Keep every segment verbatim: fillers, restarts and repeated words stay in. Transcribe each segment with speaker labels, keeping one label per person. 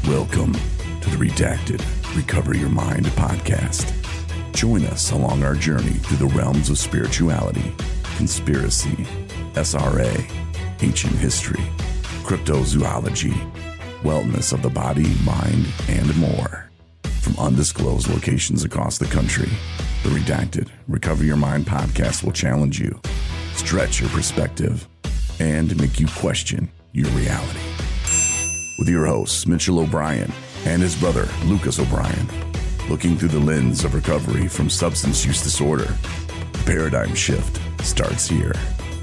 Speaker 1: Welcome to the Redacted Recover Your Mind podcast. Join us along our journey through the realms of spirituality, conspiracy, S R A, ancient history, cryptozoology, wellness of the body, mind, and more. From undisclosed locations across the country, the Redacted Recover Your Mind podcast will challenge you, stretch your perspective, and make you question your reality. With your hosts, Mitchell O'Brien and his brother, Lucas O'Brien, looking through the lens of recovery from substance use disorder. The paradigm shift starts here.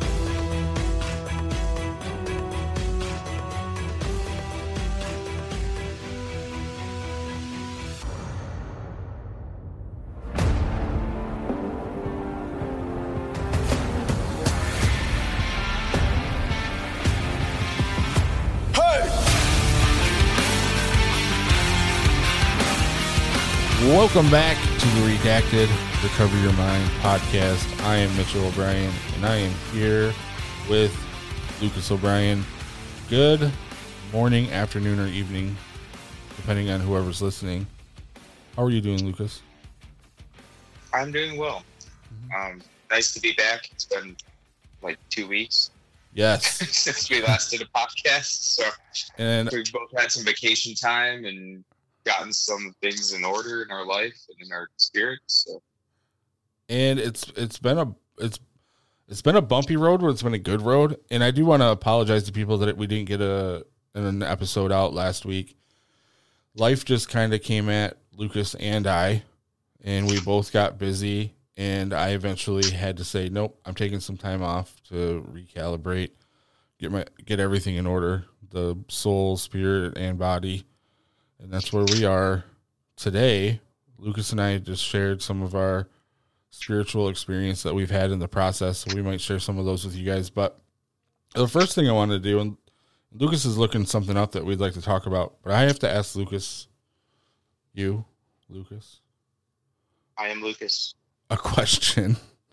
Speaker 2: Welcome back to the Redacted Recover Your Mind podcast. I am Mitchell O'Brien, and I am here with Lucas O'Brien. Good morning, afternoon, or evening, depending on whoever's listening. How are you doing, Lucas?
Speaker 3: I'm doing well. Um, nice to be back. It's been like two weeks.
Speaker 2: Yes.
Speaker 3: Since we last did a podcast. So
Speaker 2: and
Speaker 3: we've both had some vacation time and gotten some things in order in our life and in our spirit. So,
Speaker 2: and it's it's been a it's it's been a bumpy road, but it's been a good road. And I do want to apologize to people that we didn't get a an episode out last week. Life just kind of came at Lucas and I, and we both got busy. And I eventually had to say, nope, I'm taking some time off to recalibrate, get my get everything in order, the soul, spirit, and body. And that's where we are today. Lucas and I just shared some of our spiritual experience that we've had in the process. So we might share some of those with you guys. But the first thing I want to do, and Lucas is looking something up that we'd like to talk about, but I have to ask Lucas, you, Lucas.
Speaker 3: I am Lucas.
Speaker 2: A question.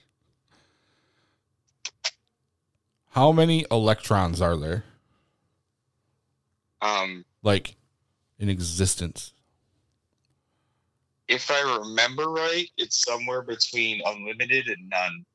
Speaker 2: How many electrons are there?
Speaker 3: Um,
Speaker 2: like, in existence?
Speaker 3: If I remember right, it's somewhere between unlimited and none.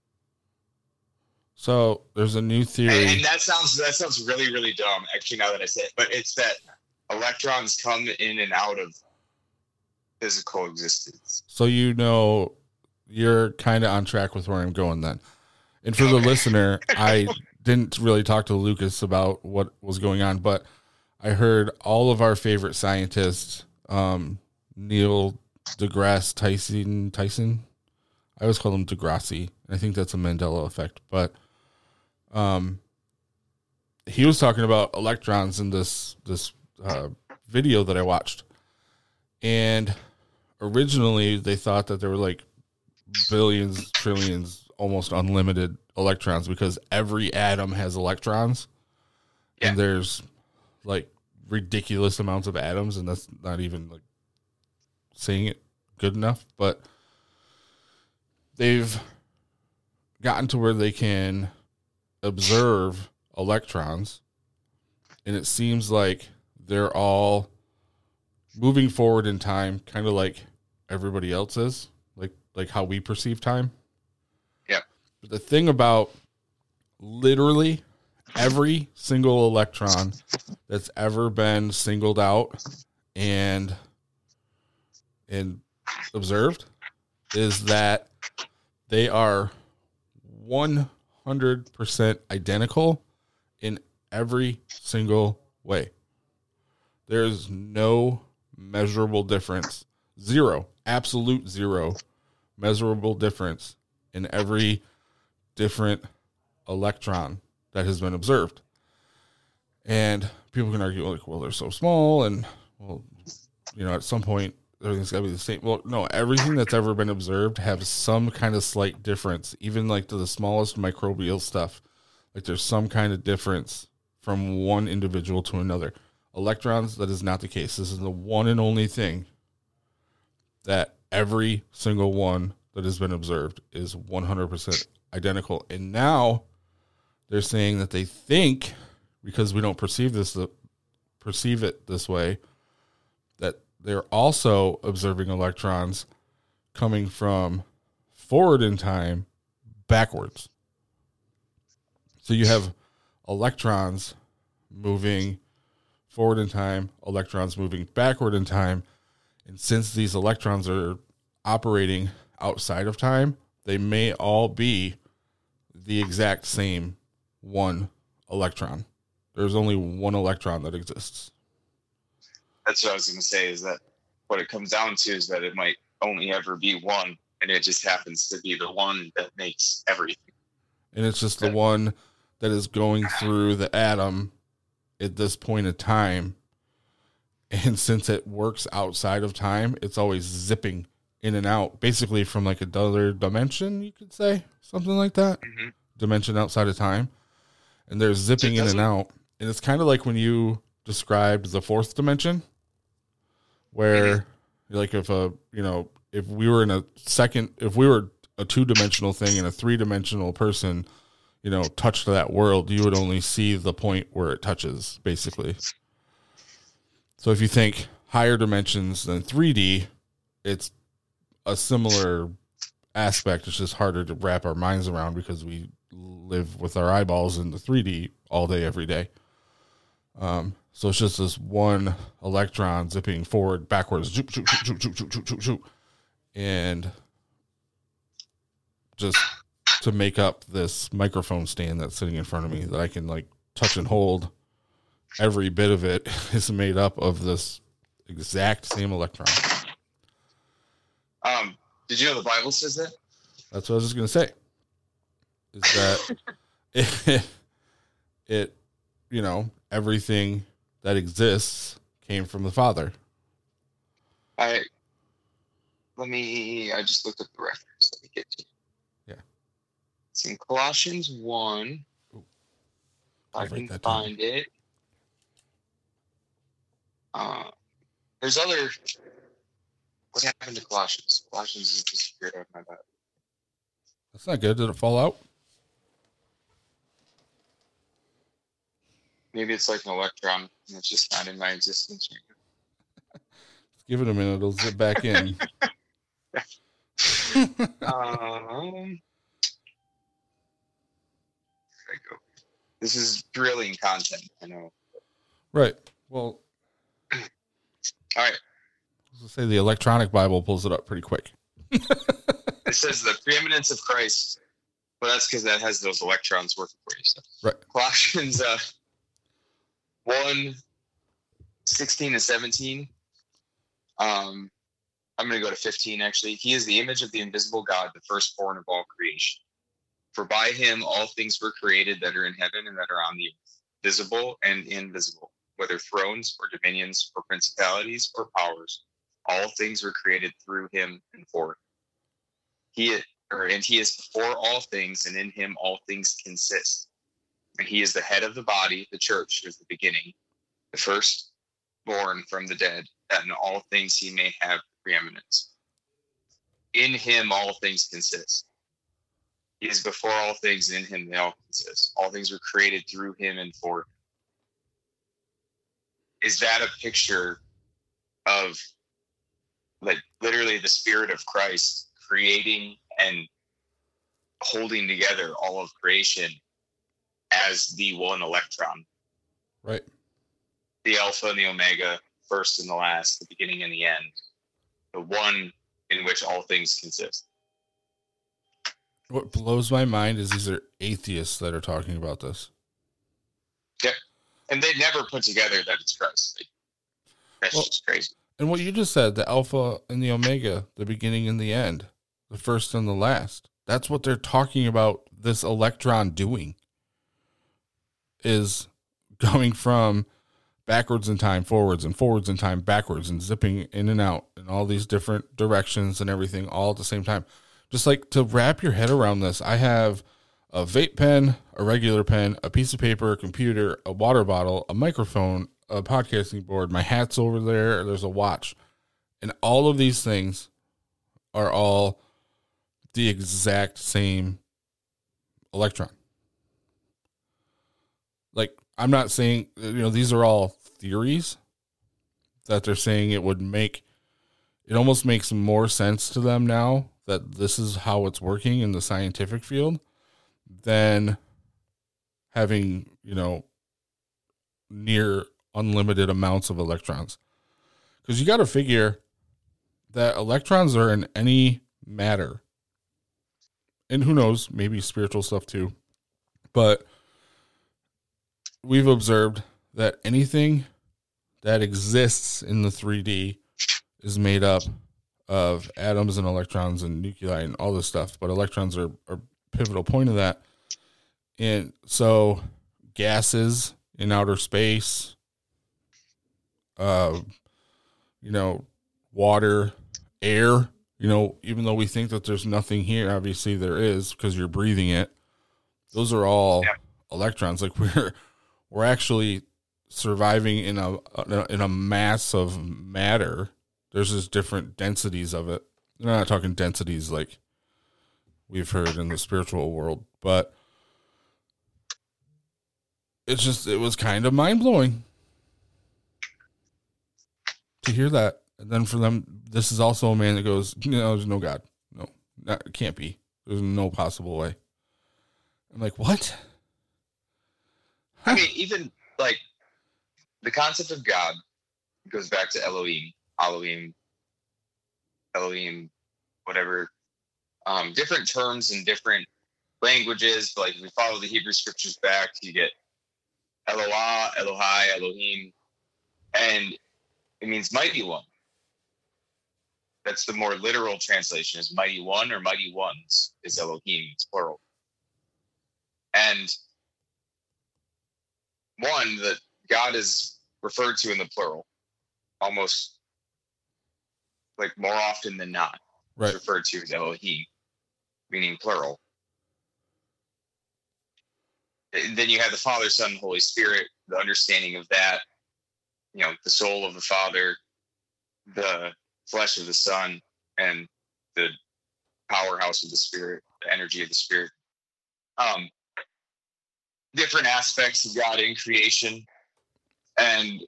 Speaker 2: So there's a new theory,
Speaker 3: and, and that sounds that sounds really really dumb. Actually, now that I say it, but it's that electrons come in and out of physical existence.
Speaker 2: So you know, you're kind of on track with where I'm going then. And for okay. the listener, I didn't really talk to Lucas about what was going on, but I heard all of our favorite scientists, um, Neil deGrasse Tyson, Tyson. I always call him Degrassi. I think that's a Mandela effect, but um, he was talking about electrons in this this uh, video that I watched, and originally they thought that there were like billions, trillions, almost unlimited electrons because every atom has electrons, yeah. and there's like ridiculous amounts of atoms, and that's not even like saying it good enough, but they've gotten to where they can observe electrons, and it seems like they're all moving forward in time, kind of like everybody else is, like like how we perceive time.
Speaker 3: Yeah.
Speaker 2: But the thing about literally every single electron that's ever been singled out and and observed is that they are one hundred percent identical in every single way. There's no measurable difference. Zero. Absolute zero measurable difference in every different electron that has been observed. And people can argue, like, well, they're so small, and, well, you know, at some point, everything's got to be the same. Well, no, everything that's ever been observed has some kind of slight difference, even, like, to the smallest microbial stuff. Like, there's some kind of difference from one individual to another. Electrons, that is not the case. This is the one and only thing that every single one that has been observed is one hundred percent identical. And now they're saying that they think, because we don't perceive this perceive it this way, that they're also observing electrons coming from forward in time backwards. So you have electrons moving forward in time, electrons moving backward in time. And since these electrons are operating outside of time, they may all be the exact same one electron. There's only one electron that exists.
Speaker 3: That's what I was going to say, is that what it comes down to is that it might only ever be one, and it just happens to be the one that makes everything.
Speaker 2: And it's just the one that is going through the atom at this point in time. And since it works outside of time, it's always zipping in and out, basically from like another dimension, you could say, something like that.
Speaker 3: Mm-hmm.
Speaker 2: Dimension outside of time. And they're zipping in and out. And it's kind of like when you described the fourth dimension, where mm-hmm. like if a, you know, if we were in a second, if we were a two-dimensional thing and a three-dimensional person, you know, touched that world, you would only see the point where it touches, basically. So if you think higher dimensions than three D, it's a similar aspect. It's just harder to wrap our minds around because we live with our eyeballs in the three D all day, every day. Um, so it's just this one electron zipping forward, backwards, zoop, zoop, zoop, zoop, zoop, zoop, zoop, zoop, and just to make up this microphone stand that's sitting in front of me that I can like touch and hold. Every bit of it is made up of this exact same electron.
Speaker 3: Um, did you know the Bible says that?
Speaker 2: That's what I was just going to say. Is that it, it, you know, everything that exists came from the Father.
Speaker 3: I, let me, I just looked up the reference. Let me get to you.
Speaker 2: Yeah.
Speaker 3: It's in Colossians one.
Speaker 2: Ooh,
Speaker 3: I can find down. it. Uh, there's other, what happened to Colossians? Colossians is disappeared out of my Bible.
Speaker 2: That's not good. Did it fall out?
Speaker 3: Maybe it's like an electron, and it's just not in my existence right now.
Speaker 2: Give it a minute. It'll zip back in.
Speaker 3: um, there I go. This is thrilling content, I know.
Speaker 2: Right. Well,
Speaker 3: all right.
Speaker 2: I was say the electronic Bible pulls it up pretty quick.
Speaker 3: It says the preeminence of Christ. Well, that's because that has those electrons working for you. So.
Speaker 2: Right.
Speaker 3: Colossians uh, one, sixteen and seventeen. Um, I'm going to go to fifteen, actually. He is the image of the invisible God, the firstborn of all creation. For by him all things were created that are in heaven and that are on the earth, visible and invisible, whether thrones or dominions or principalities or powers. All things were created through him and for him. He, or, and he is before all things, and in him all things consist. And he is the head of the body, the church, who is the beginning, the firstborn from the dead, that in all things he may have preeminence. In him all things consist. He is before all things, and in him they all consist. All things were created through him and for him. Is that a picture of, like, literally the Spirit of Christ creating and holding together all of creation as the one electron?
Speaker 2: Right.
Speaker 3: The Alpha and the Omega, first and the last, the beginning and the end. The one in which all things consist.
Speaker 2: What blows my mind is these are atheists that are talking about this.
Speaker 3: Yeah. And they never put together that it's Christ. Like, that's well, just crazy.
Speaker 2: And what you just said, the Alpha and the Omega, the beginning and the end, the first and the last. That's what they're talking about this electron doing. Is going from backwards in time, forwards, and forwards in time, backwards, and zipping in and out in all these different directions and everything all at the same time. Just like to wrap your head around this, I have a vape pen, a regular pen, a piece of paper, a computer, a water bottle, a microphone, a podcasting board, my hat's over there, there's a watch. And all of these things are all the exact same electron. Like, I'm not saying, you know, these are all theories that they're saying it would make, it almost makes more sense to them now that this is how it's working in the scientific field than having, you know, near unlimited amounts of electrons. Because you got to figure that electrons are in any matter. And who knows, maybe spiritual stuff too. But we've observed that anything that exists in the three D is made up of atoms and electrons and nuclei and all this stuff. But electrons are a pivotal point of that. And so gases in outer space, uh, you know, water, air, you know, even though we think that there's nothing here, obviously there is because you're breathing it. Those are all yeah. electrons. Like we're, we're actually surviving in a, in a mass of matter. There's just different densities of it. I'm not talking densities like we've heard in the spiritual world, but it's just, it was kind of mind blowing to hear that. And then for them, this is also a man that goes, no, there's no God. No, not, it can't be. There's no possible way. I'm like, what?
Speaker 3: I mean, even like the concept of God goes back to Elohim, Elohim, Elohim, whatever. Um, different terms in different languages. But like if we follow the Hebrew scriptures back, you get Eloah, Elohai, Elohim, and it means mighty one. That's the more literal translation, is mighty one or mighty ones is Elohim. It's plural. And one that God is referred to in the plural, almost like more often than not,
Speaker 2: right.
Speaker 3: It's referred to as Elohim, meaning plural. And then you have the Father, Son, and Holy Spirit, the understanding of that, you know, the soul of the Father, the flesh of the Son, and the powerhouse of the Spirit, the energy of the Spirit. Um, different aspects of God in creation. And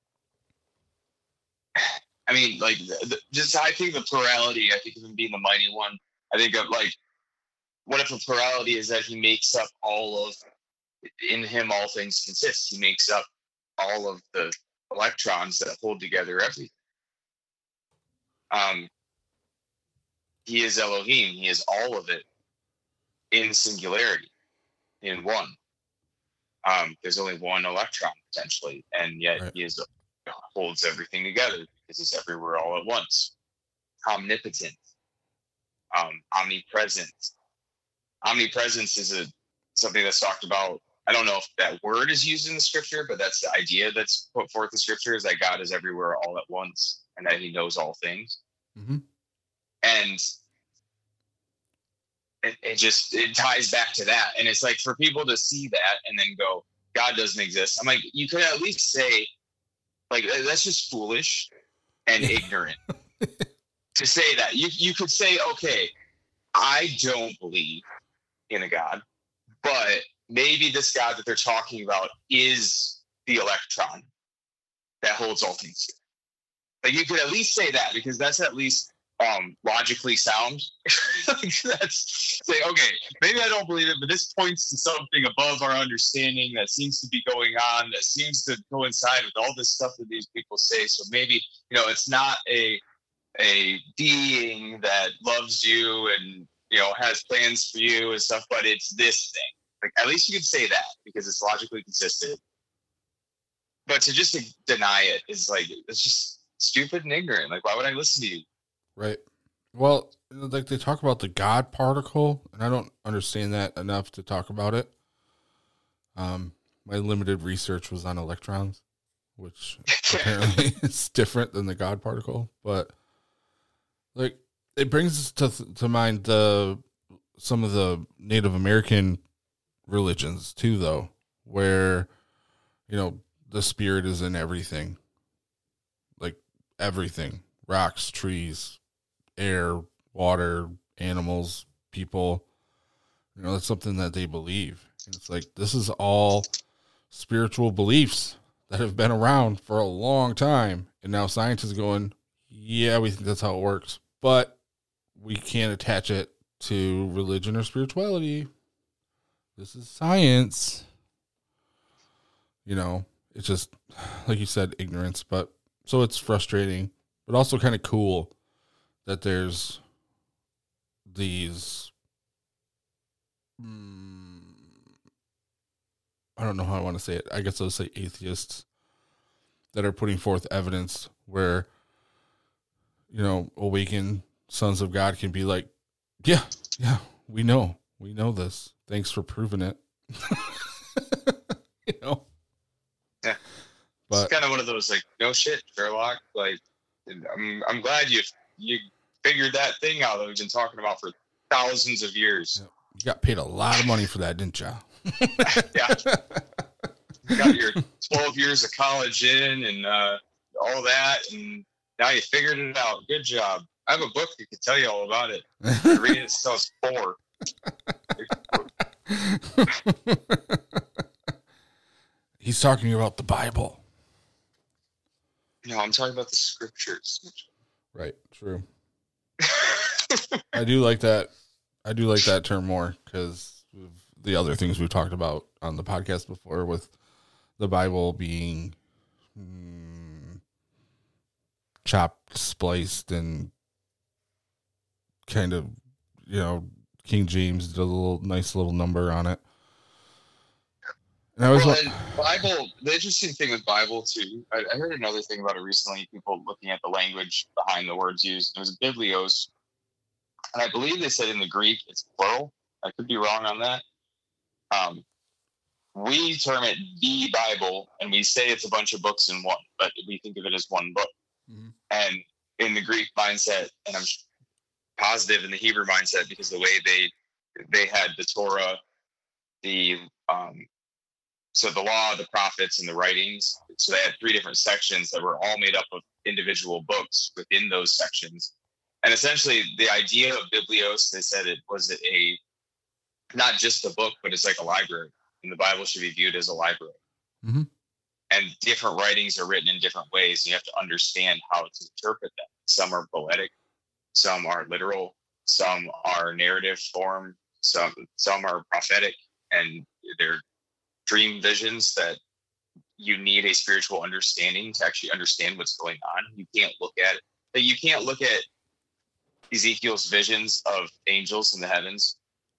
Speaker 3: I mean, like, the, the, just I think the plurality, I think of him being the mighty one. I think of, like, what if a plurality is that he makes up all of, in him all things consist. He makes up all of the electrons that hold together everything. Um, he is Elohim. He is all of it in singularity, in one. Um, there's only one electron potentially, and yet right. he is holds everything together because he's everywhere all at once. Omnipotent, um, omnipresent. Omnipresence is a something that's talked about. I don't know if that word is used in the scripture, but that's the idea that's put forth in scripture, is that God is everywhere all at once and that he knows all things.
Speaker 2: Mm-hmm.
Speaker 3: And it, it just, it ties back to that. And it's like for people to see that and then go, God doesn't exist. I'm like, you could at least say, like, that's just foolish and ignorant to say that. You, you could say, okay, I don't believe in a God, but maybe this God that they're talking about is the electron that holds all things together. Like, you could at least say that, because that's at least um, logically sound. Like, that's say, okay, maybe I don't believe it, but this points to something above our understanding that seems to be going on, that seems to coincide with all this stuff that these people say. So maybe, you know, it's not a a being that loves you and, you know, has plans for you and stuff, but it's this thing. Like, at least you could say that because it's logically consistent. But to just to deny it is like, it's just stupid and ignorant. Like, why would I listen to you?
Speaker 2: Right. Well, like they talk about the God particle, and I don't understand that enough to talk about it. Um, my limited research was on electrons, which apparently is different than the God particle. But like, it brings to to mind the some of the Native American religions too, though, where, you know, the spirit is in everything, like everything, rocks, trees, air, water, animals, people. You know, that's something that they believe. And it's like, this is all spiritual beliefs that have been around for a long time, And now science is going, yeah, we think that's how it works, but we can't attach it to religion or spirituality. This is science. You know, it's just, like you said, ignorance. But so it's frustrating, but also kind of cool that there's these, mm, I don't know how I want to say it. I guess I'll say atheists that are putting forth evidence where, you know, awakened sons of God can be like, yeah, yeah, we know, we know this. Thanks for proving it. You know?
Speaker 3: Yeah.
Speaker 2: But
Speaker 3: it's kind of one of those, like, no shit, Sherlock. Like, I'm, I'm glad you, you figured that thing out that we've been talking about for thousands of years.
Speaker 2: You got paid a lot of money for that, didn't you?
Speaker 3: Yeah. You got your twelve years of college in and uh, all that, and now you figured it out. Good job. I have a book that could tell you all about it. I read it since I was four.
Speaker 2: He's talking about the Bible.
Speaker 3: No, I'm talking about the scriptures.
Speaker 2: Right. True. I do like that. I do like that term more because the other things we've talked about on the podcast before with the Bible being mm, chopped, spliced, and kind of, you know, King James did a little nice little number on it. And I was
Speaker 3: well, and Bible. The interesting thing with Bible too, I, I heard another thing about it recently. People looking at the language behind the words used. It was biblios, and I believe they said in the Greek it's plural. I could be wrong on that. Um, we term it the Bible, and we say it's a bunch of books in one, but we think of it as one book. Mm-hmm. And in the Greek mindset, and I'm positive in the Hebrew mindset, because the way they they had the Torah, the um, so the law, the prophets, and the writings. So they had three different sections that were all made up of individual books within those sections. And essentially, the idea of biblios, they said it was a not just a book, but it's like a library. And the Bible should be viewed as a library.
Speaker 2: Mm-hmm.
Speaker 3: And different writings are written in different ways. And you have to understand how to interpret them. Some are poetic, some are literal, some are narrative form, some some are prophetic, and they're dream visions that you need a spiritual understanding to actually understand what's going on. You can't look at it. You can't look at Ezekiel's visions of angels in the heavens.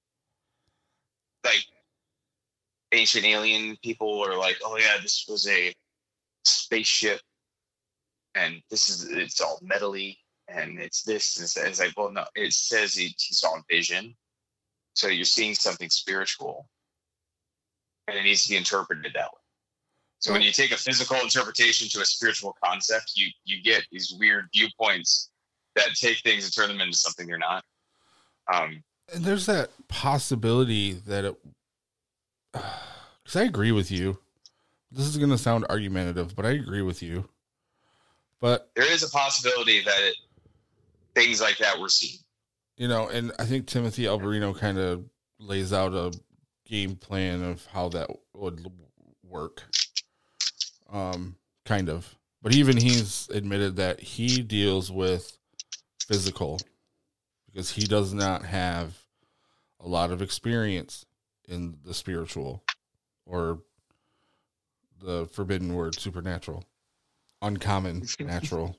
Speaker 3: Like ancient alien people are like, oh yeah, this was a spaceship, and this is it's all metally, and it's this and it's that. It's like, well, no, it says he, he saw a vision, so you're seeing something spiritual, and it needs to be interpreted that way. So when you take a physical interpretation to a spiritual concept, you you get these weird viewpoints that take things and turn them into something they're not. Um,
Speaker 2: and there's that possibility that it, because I agree with you. This is going to sound argumentative, but I agree with you. But
Speaker 3: there is a possibility that it, things like that were seen.
Speaker 2: You know, and I think Timothy Alberino kind of lays out a game plan of how that would work. Um, kind of. But even he's admitted that he deals with physical because he does not have a lot of experience in the spiritual or the forbidden word supernatural, uncommon natural.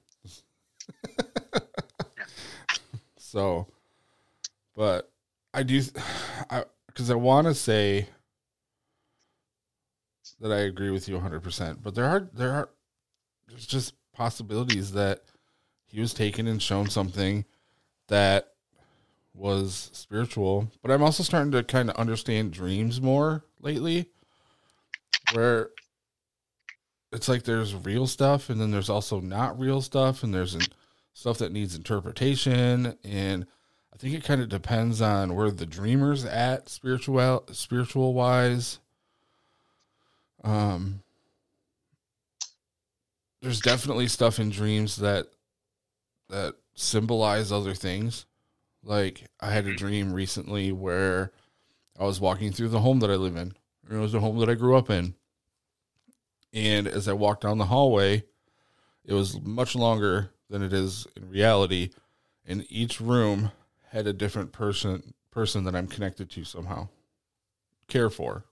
Speaker 2: So, but I do, I, because I want to say that I agree with you one hundred percent, but there are, there are, there's just possibilities that he was taken and shown something that was spiritual. But I'm also starting to kind of understand dreams more lately, where it's like there's real stuff and then there's also not real stuff, and there's stuff that needs interpretation. And I think it kind of depends on where the dreamer's at spiritual, spiritual wise. Um, there's definitely stuff in dreams that, that symbolize other things. Like I had a dream recently where I was walking through the home that I live in. It was the home that I grew up in. And as I walked down the hallway, It was much longer than it is in reality, and each room had a different person person that I'm connected to somehow, care for.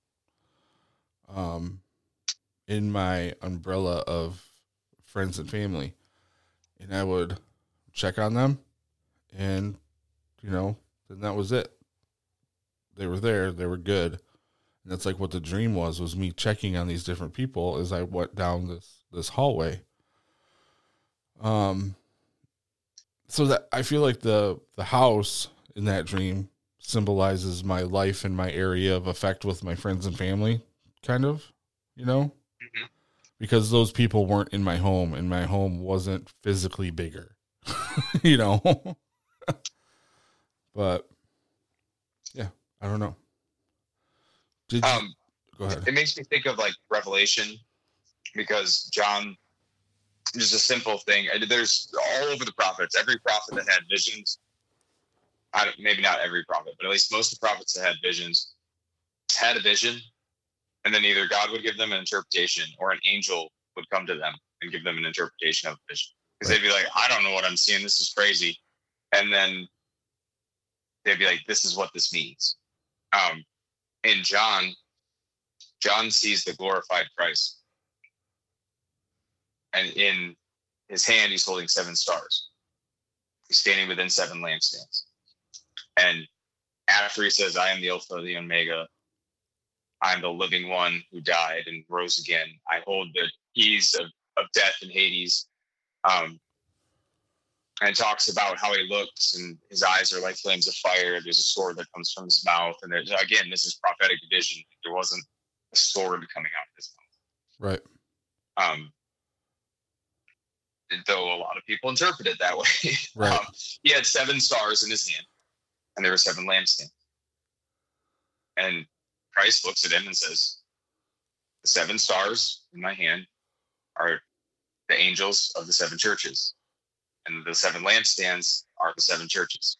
Speaker 2: Um, in my umbrella of friends and family, and I would check on them, and you know, then that was it. They were there, they were good, and that's like what the dream was was me checking on these different people as I went down this this hallway. Um, so that I feel like the the house in that dream symbolizes my life and my area of effect with my friends and family, kind of, you know, mm-hmm. because those people weren't in my home, and my home wasn't physically bigger, you know. But yeah, I don't know. Did you,
Speaker 3: um,
Speaker 2: go ahead.
Speaker 3: It makes me think of like Revelation, because John, just a simple thing. There's all over the prophets. Every prophet that had visions, I don't, maybe not every prophet, but at least most of the prophets that had visions had a vision, and then either God would give them an interpretation or an angel would come to them and give them an interpretation of the vision. Because right. they'd be like, I don't know what I'm seeing. This is crazy. And then they'd be like, this is what this means. Um, in John, John sees the glorified Christ. And in his hand, he's holding seven stars. He's standing within seven lampstands. And after he says, I am the Alpha, the Omega, I am the living one who died and rose again. I hold the keys of, of death and Hades. Um, and talks about how he looks, and his eyes are like flames of fire. There's a sword that comes from his mouth. And there's, again, this is prophetic vision. There wasn't a sword coming out of his mouth.
Speaker 2: Right.
Speaker 3: Um, though a lot of people interpret it that way.
Speaker 2: Right.
Speaker 3: um, he had seven stars in his hand, and there were seven lampstands. And Christ looks at him and says, the seven stars in my hand are the angels of the seven churches, and the seven lampstands are the seven churches.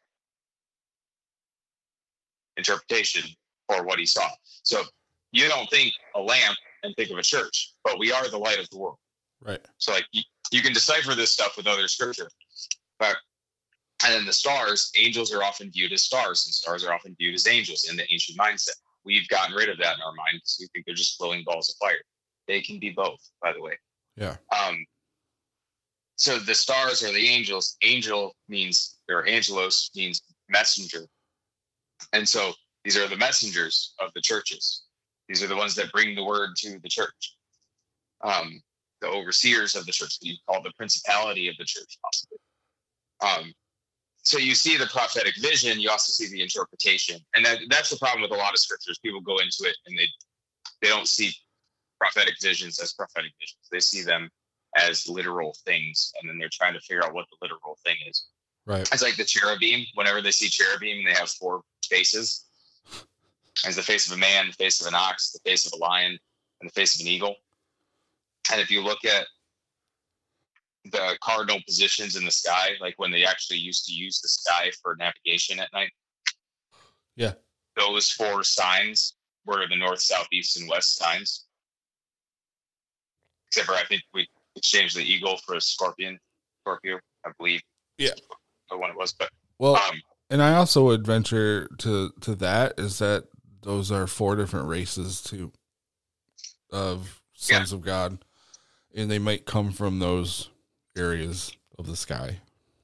Speaker 3: Interpretation for what he saw. So you don't think a lamp and think of a church, but we are the light of the world.
Speaker 2: Right.
Speaker 3: So like you, you can decipher this stuff with other scripture. But and then the stars, angels are often viewed as stars, and stars are often viewed as angels in the ancient mindset. We've gotten rid of that in our mind because we think they're just glowing balls of fire. They can be both, by the way.
Speaker 2: Yeah.
Speaker 3: Um. So the stars are the angels. Angel means, or angelos means messenger. And so these are the messengers of the churches. These are the ones that bring the word to the church. Um, the overseers of the church, you call the principality of the church, possibly. Um, so you see the prophetic vision, you also see the interpretation. And that, that's the problem with a lot of scriptures. People go into it and they they don't see prophetic visions as prophetic visions. They see them as literal things, and then they're trying to figure out what the literal thing is.
Speaker 2: Right.
Speaker 3: It's like the cherubim. Whenever they see cherubim, they have four faces. There's the face of a man, the face of an ox, the face of a lion, and the face of an eagle. And if you look at the cardinal positions in the sky, like when they actually used to use the sky for navigation at night,
Speaker 2: yeah,
Speaker 3: those four signs were the north, south, east, and west signs. Except for I think we exchanged the eagle for a scorpion, Scorpio, I believe.
Speaker 2: Yeah,
Speaker 3: the one it was. But
Speaker 2: well,
Speaker 3: um,
Speaker 2: and I also would venture to to that is that those are four different races too of sons yeah. of God, and they might come from those areas of the sky.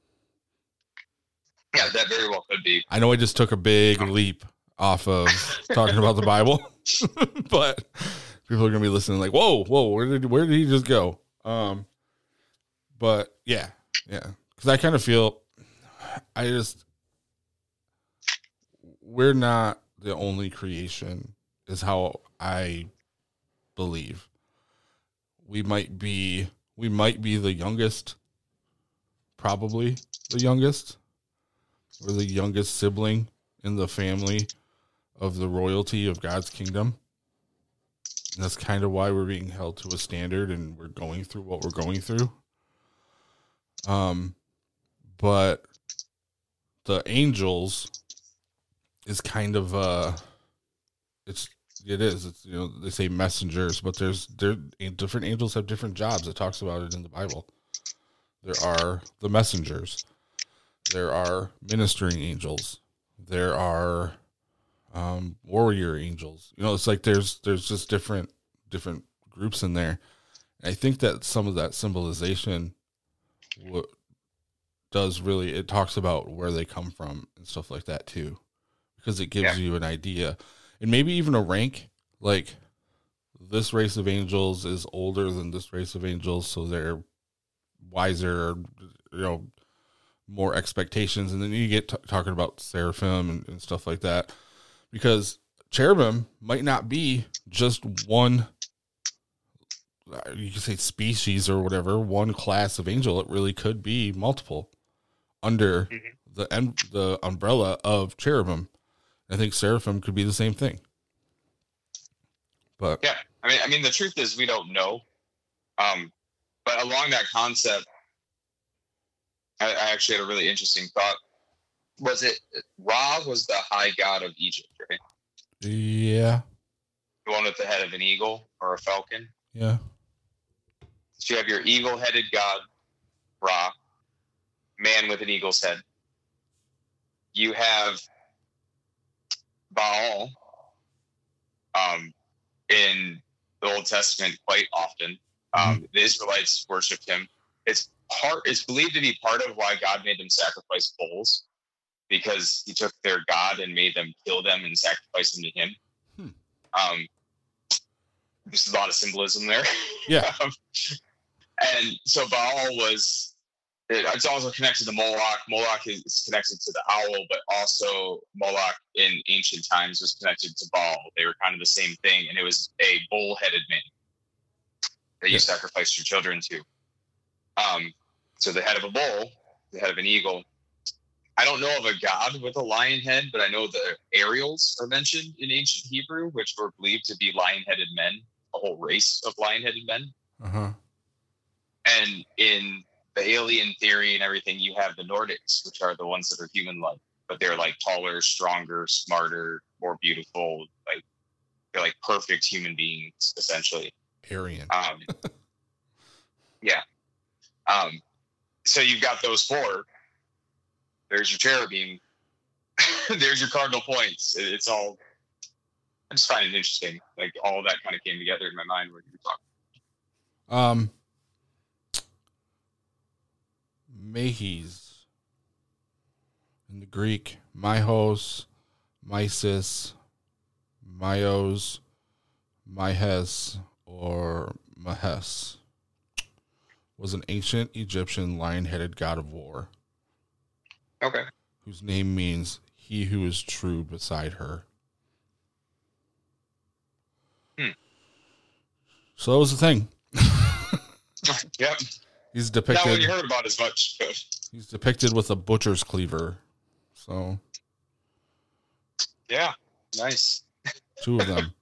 Speaker 3: Yeah, that very well could be.
Speaker 2: I know I just took a big leap off of talking about the Bible, but people are gonna be listening like, whoa, whoa, where did where did he just go? Um, but yeah, yeah, because I kind of feel, I just, we're not the only creation, is how I believe. We might be, we might be the youngest, probably the youngest. We're the youngest sibling in the family of the royalty of God's kingdom. And that's kind of why we're being held to a standard and we're going through what we're going through. Um, but the angels is kind of, uh, it's it is. It's, you know, they say messengers, but there's there different angels have different jobs. It talks about it in the Bible. There are the messengers. There are ministering angels. There are um, warrior angels. You know, it's like there's there's just different different groups in there. And I think that some of that symbolization w- does really, it talks about where they come from and stuff like that too, because it gives yeah. you an idea and maybe even a rank. Like, this race of angels is older than this race of angels, so they're wiser, you know, more expectations. And then you get t- talking about seraphim and, and stuff like that, because cherubim might not be just one, you can say species or whatever, one class of angel. It really could be multiple under mm-hmm. the em- the umbrella of cherubim. I think seraphim could be the same thing. But
Speaker 3: yeah, I mean, I mean, the truth is we don't know. Um, but along that concept, I, I actually had a really interesting thought. Was it Ra was the high god of Egypt, right?
Speaker 2: Yeah.
Speaker 3: The one with the head of an eagle or a falcon?
Speaker 2: Yeah.
Speaker 3: So you have your eagle-headed god, Ra, man with an eagle's head. You have Baal um, in the Old Testament quite often. Um, mm-hmm. The Israelites worshipped him. It's part. It's believed to be part of why God made them sacrifice bulls, because he took their God and made them kill them and sacrifice them to him. Hmm. Um, there's a lot of symbolism there.
Speaker 2: Yeah.
Speaker 3: um, and so Baal was, it, it's also connected to Moloch. Moloch is connected to the owl, but also Moloch in ancient times was connected to Baal. They were kind of the same thing, and it was a bull-headed man that you yeah. sacrificed your children to. Um, so the head of a bull, the head of an eagle. I don't know of a god with a lion head, but I know the Ariels are mentioned in ancient Hebrew, which were believed to be lion-headed men, a whole race of lion-headed men.
Speaker 2: Uh-huh.
Speaker 3: And in the alien theory and everything, you have the Nordics, which are the ones that are human-like, but they're like taller, stronger, smarter, more beautiful. Like, they're like perfect human beings, essentially.
Speaker 2: Aryan.
Speaker 3: Um, yeah. Um, so you've got those four. There's your cherubim. There's your cardinal points. It, it's all. I just find it interesting. Like, all of that kind of came together in my mind when you were talking.
Speaker 2: Um. Mahis. In the Greek, Myhos, Mysis, Myos, Myhes, or Mahes, was an ancient Egyptian lion-headed god of war.
Speaker 3: Okay.
Speaker 2: Whose name means he who is true beside her.
Speaker 3: Hmm.
Speaker 2: So that was the thing.
Speaker 3: Yep.
Speaker 2: He's depicted.
Speaker 3: Not what you heard about as much.
Speaker 2: He's depicted with a butcher's cleaver. So.
Speaker 3: Yeah. Nice.
Speaker 2: Two of them.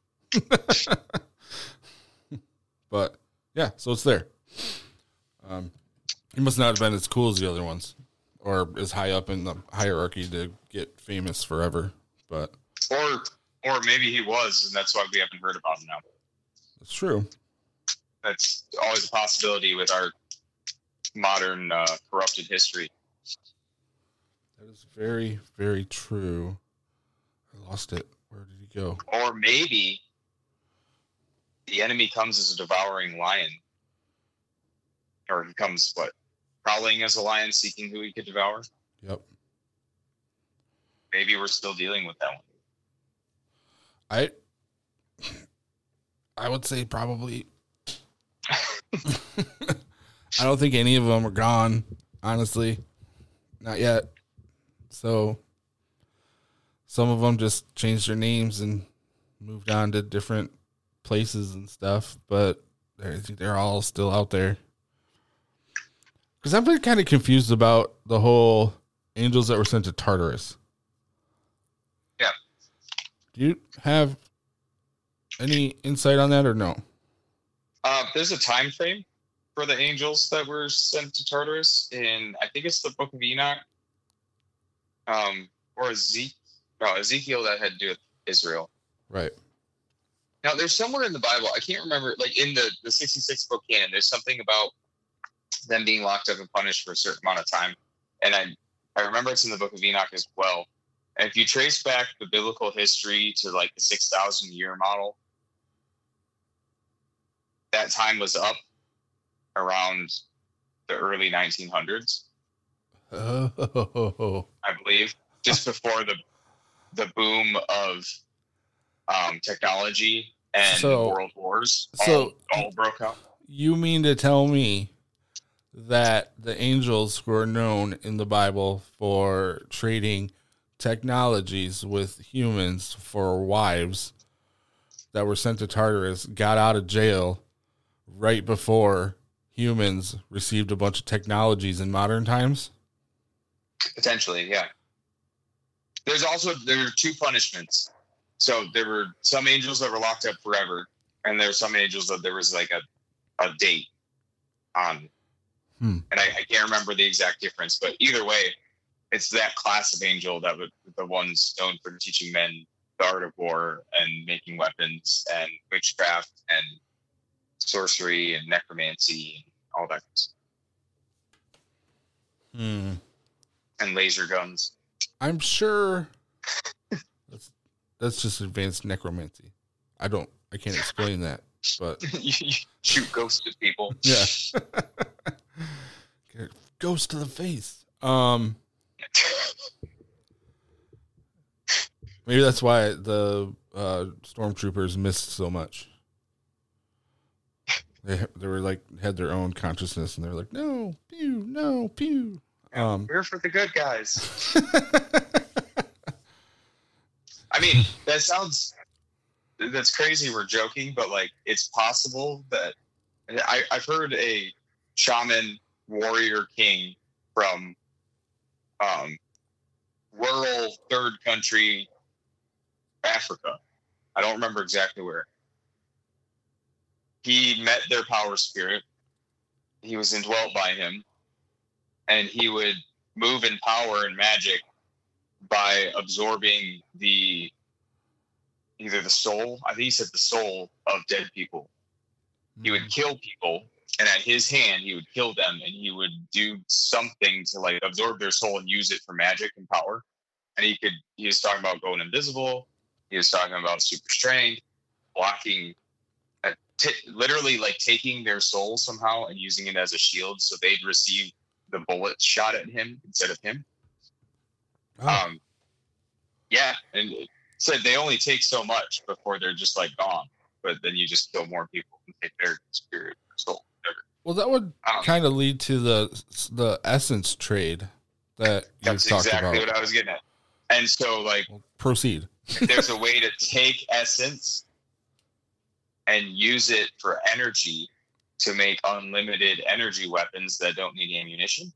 Speaker 2: But yeah, so it's there. Um, he must not have been as cool as the other ones, or as high up in the hierarchy to get famous forever. But
Speaker 3: or or maybe he was, and that's why we haven't heard about him now.
Speaker 2: That's true.
Speaker 3: That's always a possibility with our modern uh, corrupted history.
Speaker 2: That is very, very true. I lost it. Where did he go?
Speaker 3: Or maybe the enemy comes as a devouring lion. Or he comes, what, prowling as a lion, seeking who he could devour?
Speaker 2: Yep.
Speaker 3: Maybe we're still dealing with that
Speaker 2: one. I I would say probably. I don't think any of them are gone, honestly. Not yet. So some of them just changed their names and moved on to different places and stuff, but they're, they're all still out there. Because I've been kind of confused about the whole angels that were sent to Tartarus.
Speaker 3: Yeah.
Speaker 2: Do you have any insight on that or no?
Speaker 3: Uh, there's a time frame for the angels that were sent to Tartarus in, I think it's the Book of Enoch, um, or Ezekiel. No, Ezekiel that had to do with Israel.
Speaker 2: Right.
Speaker 3: Now, there's somewhere in the Bible, I can't remember, like in the, the sixty-six book canon, there's something about them being locked up and punished for a certain amount of time. And I, I remember it's in the book of Enoch as well. And if you trace back the biblical history to like the six thousand year model, that time was up around the early nineteen hundreds.
Speaker 2: Oh.
Speaker 3: I believe, just before the the boom of um, technology and
Speaker 2: so,
Speaker 3: world wars
Speaker 2: so
Speaker 3: all, all broke out.
Speaker 2: You mean to tell me that the angels who are known in the Bible for trading technologies with humans for wives that were sent to Tartarus got out of jail right before humans received a bunch of technologies in modern times?
Speaker 3: Potentially, yeah. There's also, there are two punishments. So there were some angels that were locked up forever, and there were some angels that there was like a, a date on.
Speaker 2: Hmm.
Speaker 3: And I, I can't remember the exact difference, but either way, it's that class of angel that would the ones known for teaching men the art of war and making weapons and witchcraft and sorcery and necromancy and all that stuff.
Speaker 2: Hmm.
Speaker 3: And laser guns.
Speaker 2: I'm sure that's, that's just advanced necromancy. I don't, I can't explain that, but
Speaker 3: you, you shoot ghosts at people.
Speaker 2: Yeah. Ghost to the face. Um, maybe that's why the uh, stormtroopers missed so much. They they were like had their own consciousness, and they were like, no, pew, no, pew. Um,
Speaker 3: we're for the good guys. I mean, that sounds that's crazy. We're joking, but like it's possible that I, I've heard a shaman warrior king from um, rural third country Africa. I don't remember exactly where. He met their power spirit. He was indwelt by him. And he would move in power and magic by absorbing the either the soul, I think he said the soul of dead people. Mm-hmm. He would kill people, and at his hand, he would kill them, and he would do something to like absorb their soul and use it for magic and power. And he could, he was talking about going invisible. He was talking about super strength, blocking, uh, t- literally like taking their soul somehow and using it as a shield so they'd receive the bullet shot at him instead of him. Oh. Um, yeah, and it said they only take so much before they're just like gone, but then you just kill more people and take their spirit, their soul, whatever.
Speaker 2: Well, that would um, kind of lead to the the essence trade that you talked
Speaker 3: exactly
Speaker 2: about.
Speaker 3: That's exactly what I was getting at. And so, like,
Speaker 2: well, proceed.
Speaker 3: If there's a way to take essence and use it for energy to make unlimited energy weapons that don't need ammunition.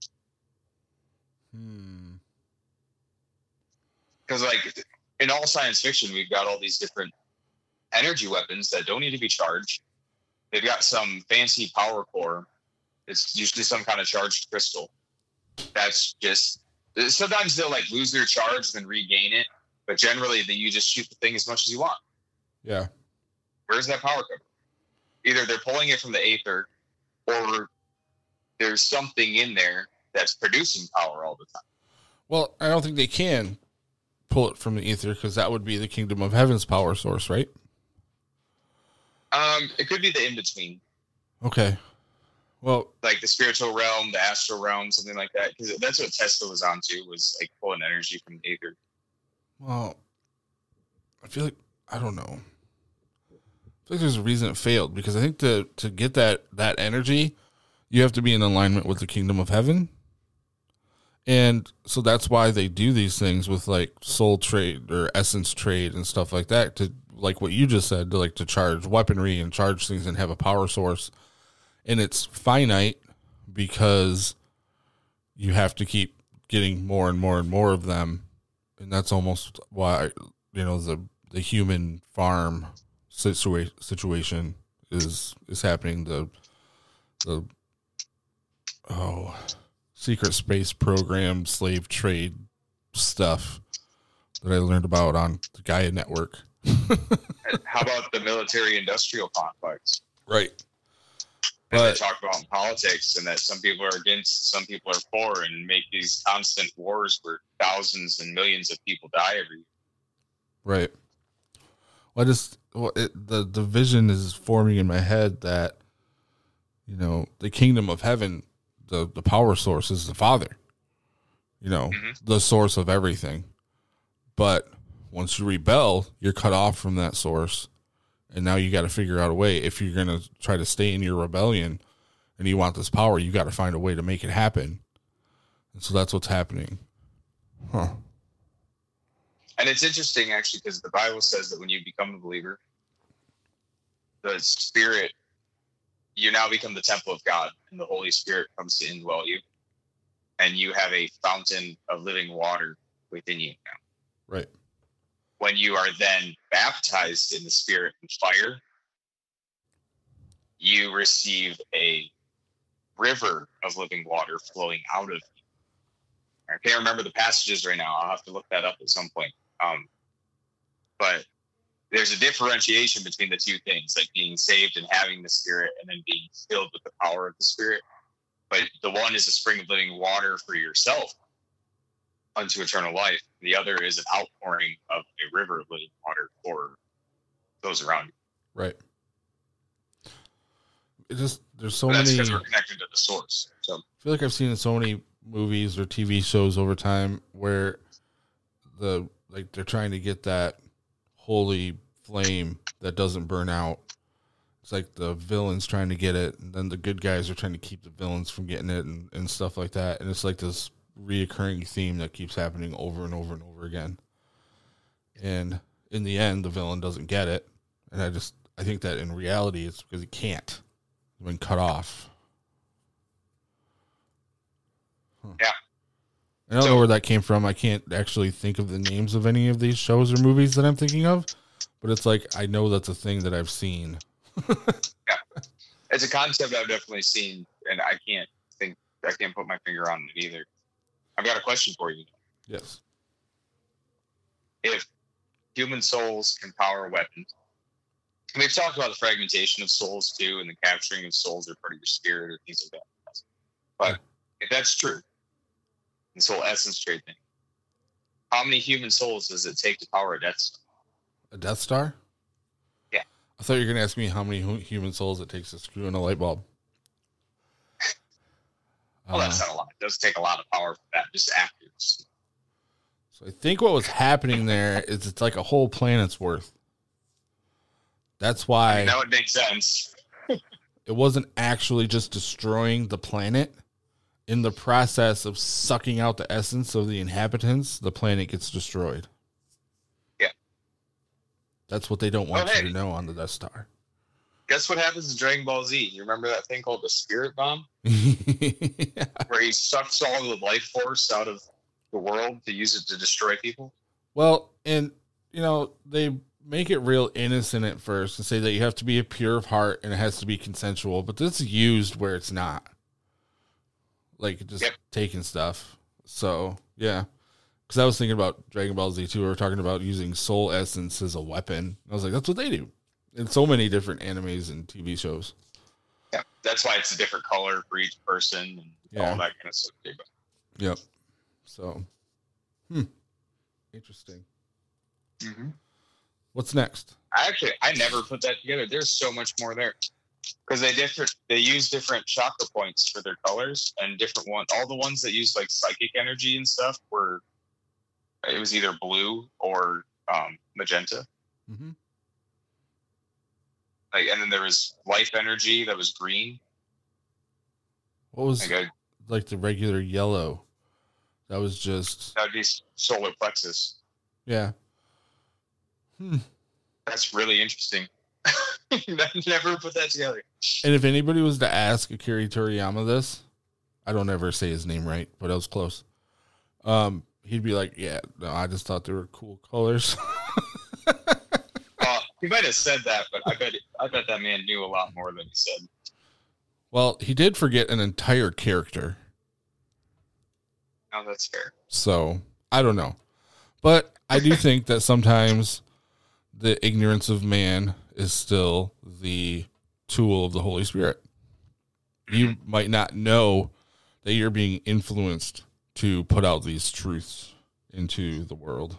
Speaker 2: Hmm.
Speaker 3: Because, like, in all science fiction, we've got all these different energy weapons that don't need to be charged. They've got some fancy power core. It's usually some kind of charged crystal. That's just... Sometimes they'll, like, lose their charge, then regain it. But generally, that you just shoot the thing as much as you want.
Speaker 2: Yeah.
Speaker 3: Where's that power coming? Either they're pulling it from the aether, or there's something in there that's producing power all the time.
Speaker 2: Well, I don't think they can pull it from the ether because that would be the kingdom of heaven's power source, right?
Speaker 3: Um, it could be the in-between.
Speaker 2: Okay. Well,
Speaker 3: like the spiritual realm, the astral realm, something like that. Because that's what Tesla was onto, was like pulling energy from the aether.
Speaker 2: Well, I feel like, I don't know. I feel like there's a reason it failed, because I think to, to get that, that energy, you have to be in alignment with the kingdom of heaven. And so that's why they do these things with like soul trade or essence trade and stuff like that, to like what you just said, to like to charge weaponry and charge things and have a power source. And it's finite because you have to keep getting more and more and more of them. And that's almost why, you know, the, the human farm situa- situation is, is happening. The, the, oh, secret space program, slave trade stuff that I learned about on the Gaia Network.
Speaker 3: how about the military-industrial complex?
Speaker 2: Right.
Speaker 3: And
Speaker 2: But
Speaker 3: they talk about in politics, and that some people are against, some people are for, and make these constant wars where thousands and millions of people die every year.
Speaker 2: right. Well, I just well, it, the the vision is forming in my head that, you know, the kingdom of heaven, the the power source is the Father. You know,
Speaker 3: Mm-hmm.
Speaker 2: the source of everything. But once you rebel, you're cut off from that source. And now you got to figure out a way. If you're going to try to stay in your rebellion and you want this power, you got to find a way to make it happen. And so that's what's happening. Huh.
Speaker 3: And it's interesting, actually, because the Bible says that when you become a believer, the Spirit, you now become the temple of God, and the Holy Spirit comes to indwell you. And you have a fountain of living water within you now.
Speaker 2: Right.
Speaker 3: When you are then baptized in the Spirit and fire, you receive a river of living water flowing out of you. I can't remember the passages right now. I'll have to look that up at some point. Um, but there's a differentiation between the two things, like being saved and having the Spirit, and then being filled with the power of the Spirit. But the one is a spring of living water for yourself unto eternal life. The other is an outpouring of a river of living water for those around you.
Speaker 2: Right. It just, there's so
Speaker 3: But that's
Speaker 2: many.
Speaker 3: because we're connected to the source. So
Speaker 2: I feel like I've seen in so many movies or T V shows over time where the, like, they're trying to get that holy flame that doesn't burn out. It's like the villains trying to get it, and then the good guys are trying to keep the villains from getting it, and, and stuff like that. And it's like this reoccurring theme that keeps happening over and over and over again. And in the end, the villain doesn't get it. And I just, I think that in reality, it's because he can't. He's been cut off. Huh.
Speaker 3: Yeah.
Speaker 2: I don't
Speaker 3: So-
Speaker 2: know where that came from. I can't actually think of the names of any of these shows or movies that I'm thinking of, but it's like, I know that's a thing that I've seen.
Speaker 3: yeah, it's a concept I've definitely seen, and I can't think, I can't put my finger on it either. I've got a question for you.
Speaker 2: Yes.
Speaker 3: If human souls can power weapons, and we've talked about the fragmentation of souls too, and the capturing of souls or part of your spirit or things like that. But if that's true, this whole essence trade thing, how many human souls does it take to power a Death Star?
Speaker 2: A Death Star?
Speaker 3: Yeah.
Speaker 2: I thought you were going to ask me how many hu- human souls it takes to screw in a light bulb.
Speaker 3: Well,
Speaker 2: Uh,
Speaker 3: that's not a lot. It does take a lot of power for that, just actors.
Speaker 2: So I think what was happening there is it's like a whole planet's worth. That's why
Speaker 3: I mean, that would make sense.
Speaker 2: it wasn't actually just destroying the planet. In the process of sucking out the essence of the inhabitants, the planet gets destroyed.
Speaker 3: Yeah.
Speaker 2: That's what they don't want
Speaker 3: Oh, hey.
Speaker 2: you to know on the Death Star.
Speaker 3: Guess what happens in Dragon Ball Z? You remember that thing called the Spirit Bomb?
Speaker 2: Yeah.
Speaker 3: Where he sucks all the life force out of the world to use it to destroy people?
Speaker 2: Well, and, you know, they make it real innocent at first and say that you have to be a pure of heart and it has to be consensual, but this is used where it's not. Like, just
Speaker 3: Yep.
Speaker 2: taking stuff. So, yeah. Because I was thinking about Dragon Ball Z too. We were talking about using soul essence as a weapon. I was like, that's what they do in so many different animes and T V shows.
Speaker 3: Yeah, that's why it's a different color for each person and
Speaker 2: Yeah.
Speaker 3: all that kind of stuff. too. But
Speaker 2: Yep. So, hmm. Interesting. What's next?
Speaker 3: I actually, I never put that together. There's so much more there because they different. They use different chakra points for their colors and different one. All the ones that use like psychic energy and stuff were. It was either blue or um, magenta.
Speaker 2: Mm-hmm.
Speaker 3: Like, and then there was life energy that was green.
Speaker 2: What was
Speaker 3: Like a,
Speaker 2: like the regular yellow? That was just,
Speaker 3: that would be solar plexus.
Speaker 2: yeah. Hmm.
Speaker 3: That's really interesting. I never put that together.
Speaker 2: And if anybody was to ask Akira Toriyama this, I don't ever say his name right, but I was close. Um, he'd be like, "Yeah, no, I just thought they were cool colors."
Speaker 3: Uh, he might have said that, but I bet I bet that man knew a lot more than he said.
Speaker 2: Well, he did forget an entire character,
Speaker 3: Oh, that's fair.
Speaker 2: so I don't know. But I do think that sometimes the ignorance of man is still the tool of the Holy Spirit. You might not know that you're being influenced to put out these truths into the world.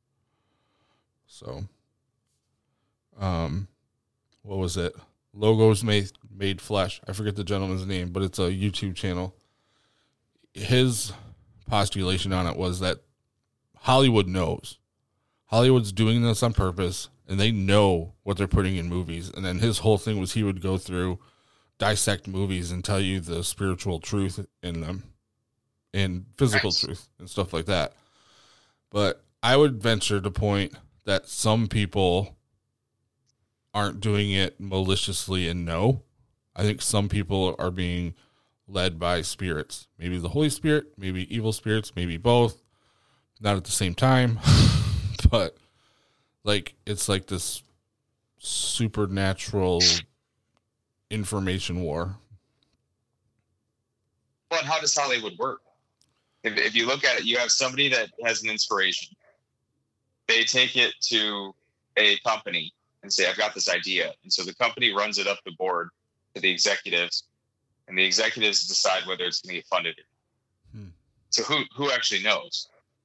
Speaker 2: So, um, what was it? Logos made, made flesh. I forget the gentleman's name, but it's a YouTube channel. His postulation on it was that Hollywood knows. Hollywood's doing this on purpose, and they know what they're putting in movies. And then his whole thing was he would go through, dissect movies and tell you the spiritual truth in them and physical nice. truth and stuff like that. But I would venture to point that some people aren't doing it maliciously and know. I think some people are being led by spirits. Maybe the Holy Spirit, maybe evil spirits, maybe both. Not at the same time. But like it's like this supernatural information war.
Speaker 3: Well, and how does Hollywood work? If, if you look at it, you have somebody that has an inspiration. They take it to a company and say, I've got this idea. And so the company runs it up the board to the executives, and the executives decide whether it's going to get funded. Hmm. So who, who actually knows?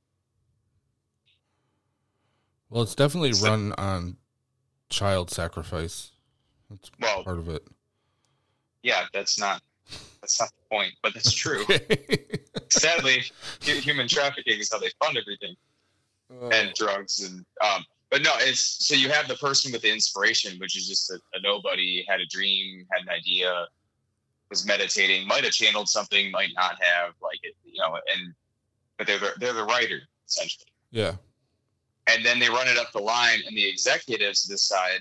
Speaker 2: Well, it's definitely so, run on child sacrifice. That's well, part of it.
Speaker 3: Yeah, that's not that's not the point, but that's true. Sadly, human trafficking is how they fund everything, uh, and drugs, and um. But no, it's so you have the person with the inspiration, which is just a, a nobody, had a dream, had an idea, was meditating, might have channeled something, might not have, like it, you know, and but they're the, they're the writer essentially.
Speaker 2: Yeah.
Speaker 3: And then they run it up the line, and the executives decide.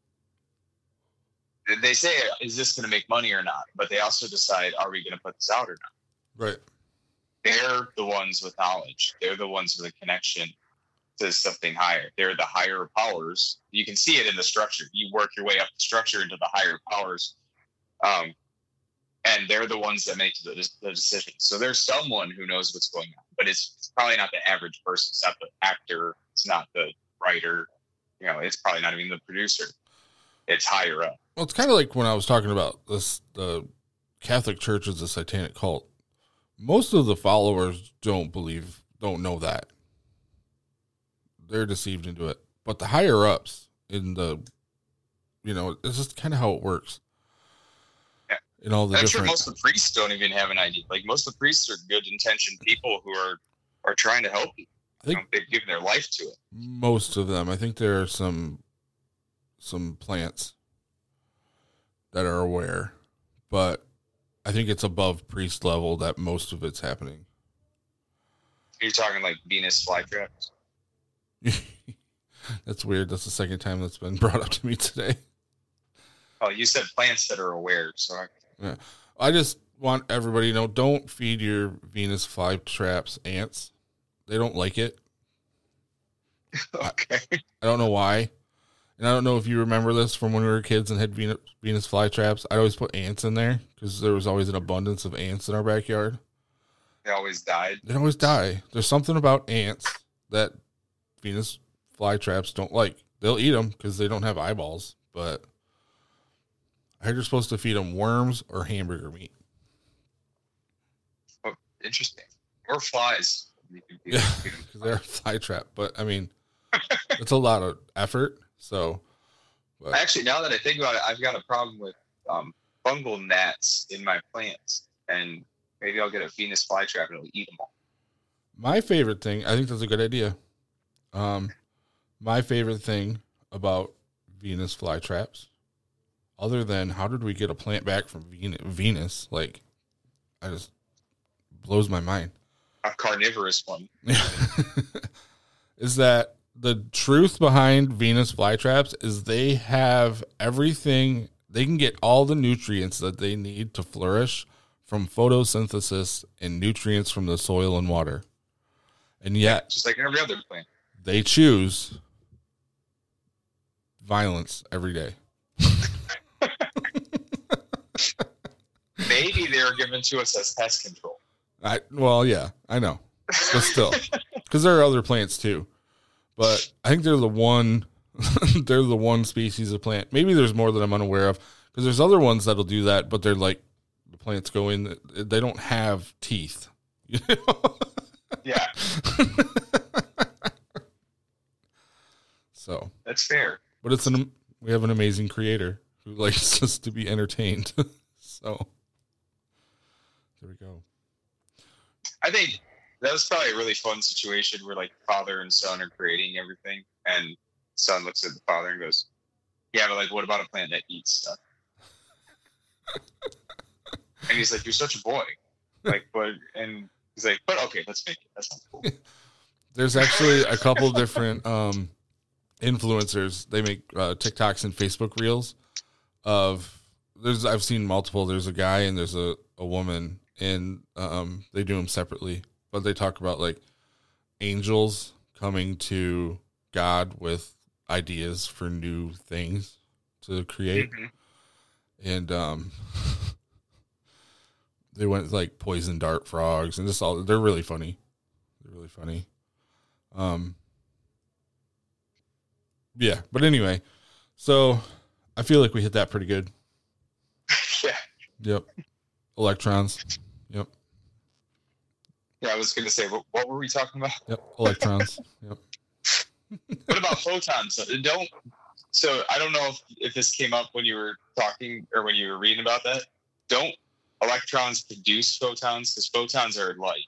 Speaker 3: They say, is this going to make money or not? But they also decide, are we going to put this out or not?
Speaker 2: Right.
Speaker 3: They're the ones with knowledge. They're the ones with a connection to something higher. They're the higher powers. You can see it in the structure. You work your way up the structure into the higher powers. Um, and they're the ones that make the, the decisions. So there's someone who knows what's going on, but it's, it's probably not the average person. It's not the actor. It's not the writer. You know, it's probably not even the producer. It's higher up.
Speaker 2: Well, it's kind of like when I was talking about this, the Catholic Church is a satanic cult. Most of the followers don't believe, don't know that. They're deceived into it. But the higher ups in the, you know, it's just kind of how it works.
Speaker 3: Yeah.
Speaker 2: In all the
Speaker 3: I'm
Speaker 2: different...
Speaker 3: sure most of the priests don't even have an idea. Like most of the priests are good intentioned people who are, are trying to help you. I think you know, they've given their life to it.
Speaker 2: Most of them. I think there are some some plants that are aware, but I think it's above priest level that most of it's happening.
Speaker 3: You're talking like Venus flytraps?
Speaker 2: That's weird. That's the second time that's been brought up to me today.
Speaker 3: Oh, you said plants that are aware, so I...
Speaker 2: Yeah. I just want everybody to know, don't feed your Venus flytraps ants. They don't like it.
Speaker 3: Okay.
Speaker 2: I, I don't know why. And I don't know if you remember this from when we were kids and had Venus, Venus flytraps. I'd always put ants in there because there was always an abundance of ants in our backyard.
Speaker 3: They always died.
Speaker 2: They always die. There's something about ants that Venus flytraps don't like. They'll eat them because they don't have eyeballs, but I heard you're supposed to feed them worms or hamburger meat.
Speaker 3: Oh, interesting. Or flies.
Speaker 2: Yeah, because they're a fly trap. But, I mean, it's a lot of effort. So, but.
Speaker 3: Actually, now that I think about it, I've got a problem with um, fungal gnats in my plants. And maybe I'll get a Venus flytrap and it'll eat them all.
Speaker 2: My favorite thing, I think that's a good idea. Um, my favorite thing about Venus flytraps, other than how did we get a plant back from Venus, like, I just blows my mind.
Speaker 3: A carnivorous one.
Speaker 2: Is that the truth behind Venus flytraps is they have everything, they can get all the nutrients that they need to flourish from photosynthesis and nutrients from the soil and water. And yet,
Speaker 3: just like every other plant,
Speaker 2: they choose violence every day.
Speaker 3: Maybe they're given to us as pest control.
Speaker 2: I well, yeah, I know, but still, because there are other plants too. But I think they're the one they're the one species of plant. Maybe there's more that I'm unaware of, because there's other ones that'll do that, but they're like, the plants go in, they don't have teeth. You know?
Speaker 3: Yeah.
Speaker 2: So
Speaker 3: that's fair.
Speaker 2: But it's an we have an amazing creator who likes us to be entertained. So there we go.
Speaker 3: I think that was probably a really fun situation where like father and son are creating everything, and son looks at the father and goes, "Yeah, but like, what about a plant that eats stuff?" And he's like, "You're such a boy." Like, but and he's like, "But okay, let's make it. That sounds cool."
Speaker 2: There's actually a couple different um, influencers. They make uh, TikToks and Facebook reels of. There's I've seen multiple. There's a guy and there's a, a woman, and um, they do them separately. But they talk about like angels coming to God with ideas for new things to create, mm-hmm. and um, they went like poison dart frogs and just all. They're really funny. They're really funny. Um, yeah, but anyway, so I feel like we hit that pretty good.
Speaker 3: Yeah.
Speaker 2: Yep. Electrons. Yep.
Speaker 3: Yeah, I was going to say, what, what were we talking about?
Speaker 2: Yep. Electrons. Yep.
Speaker 3: What about photons? Don't. So I don't know if, if this came up when you were talking or when you were reading about that. Don't electrons produce photons? Because photons are light.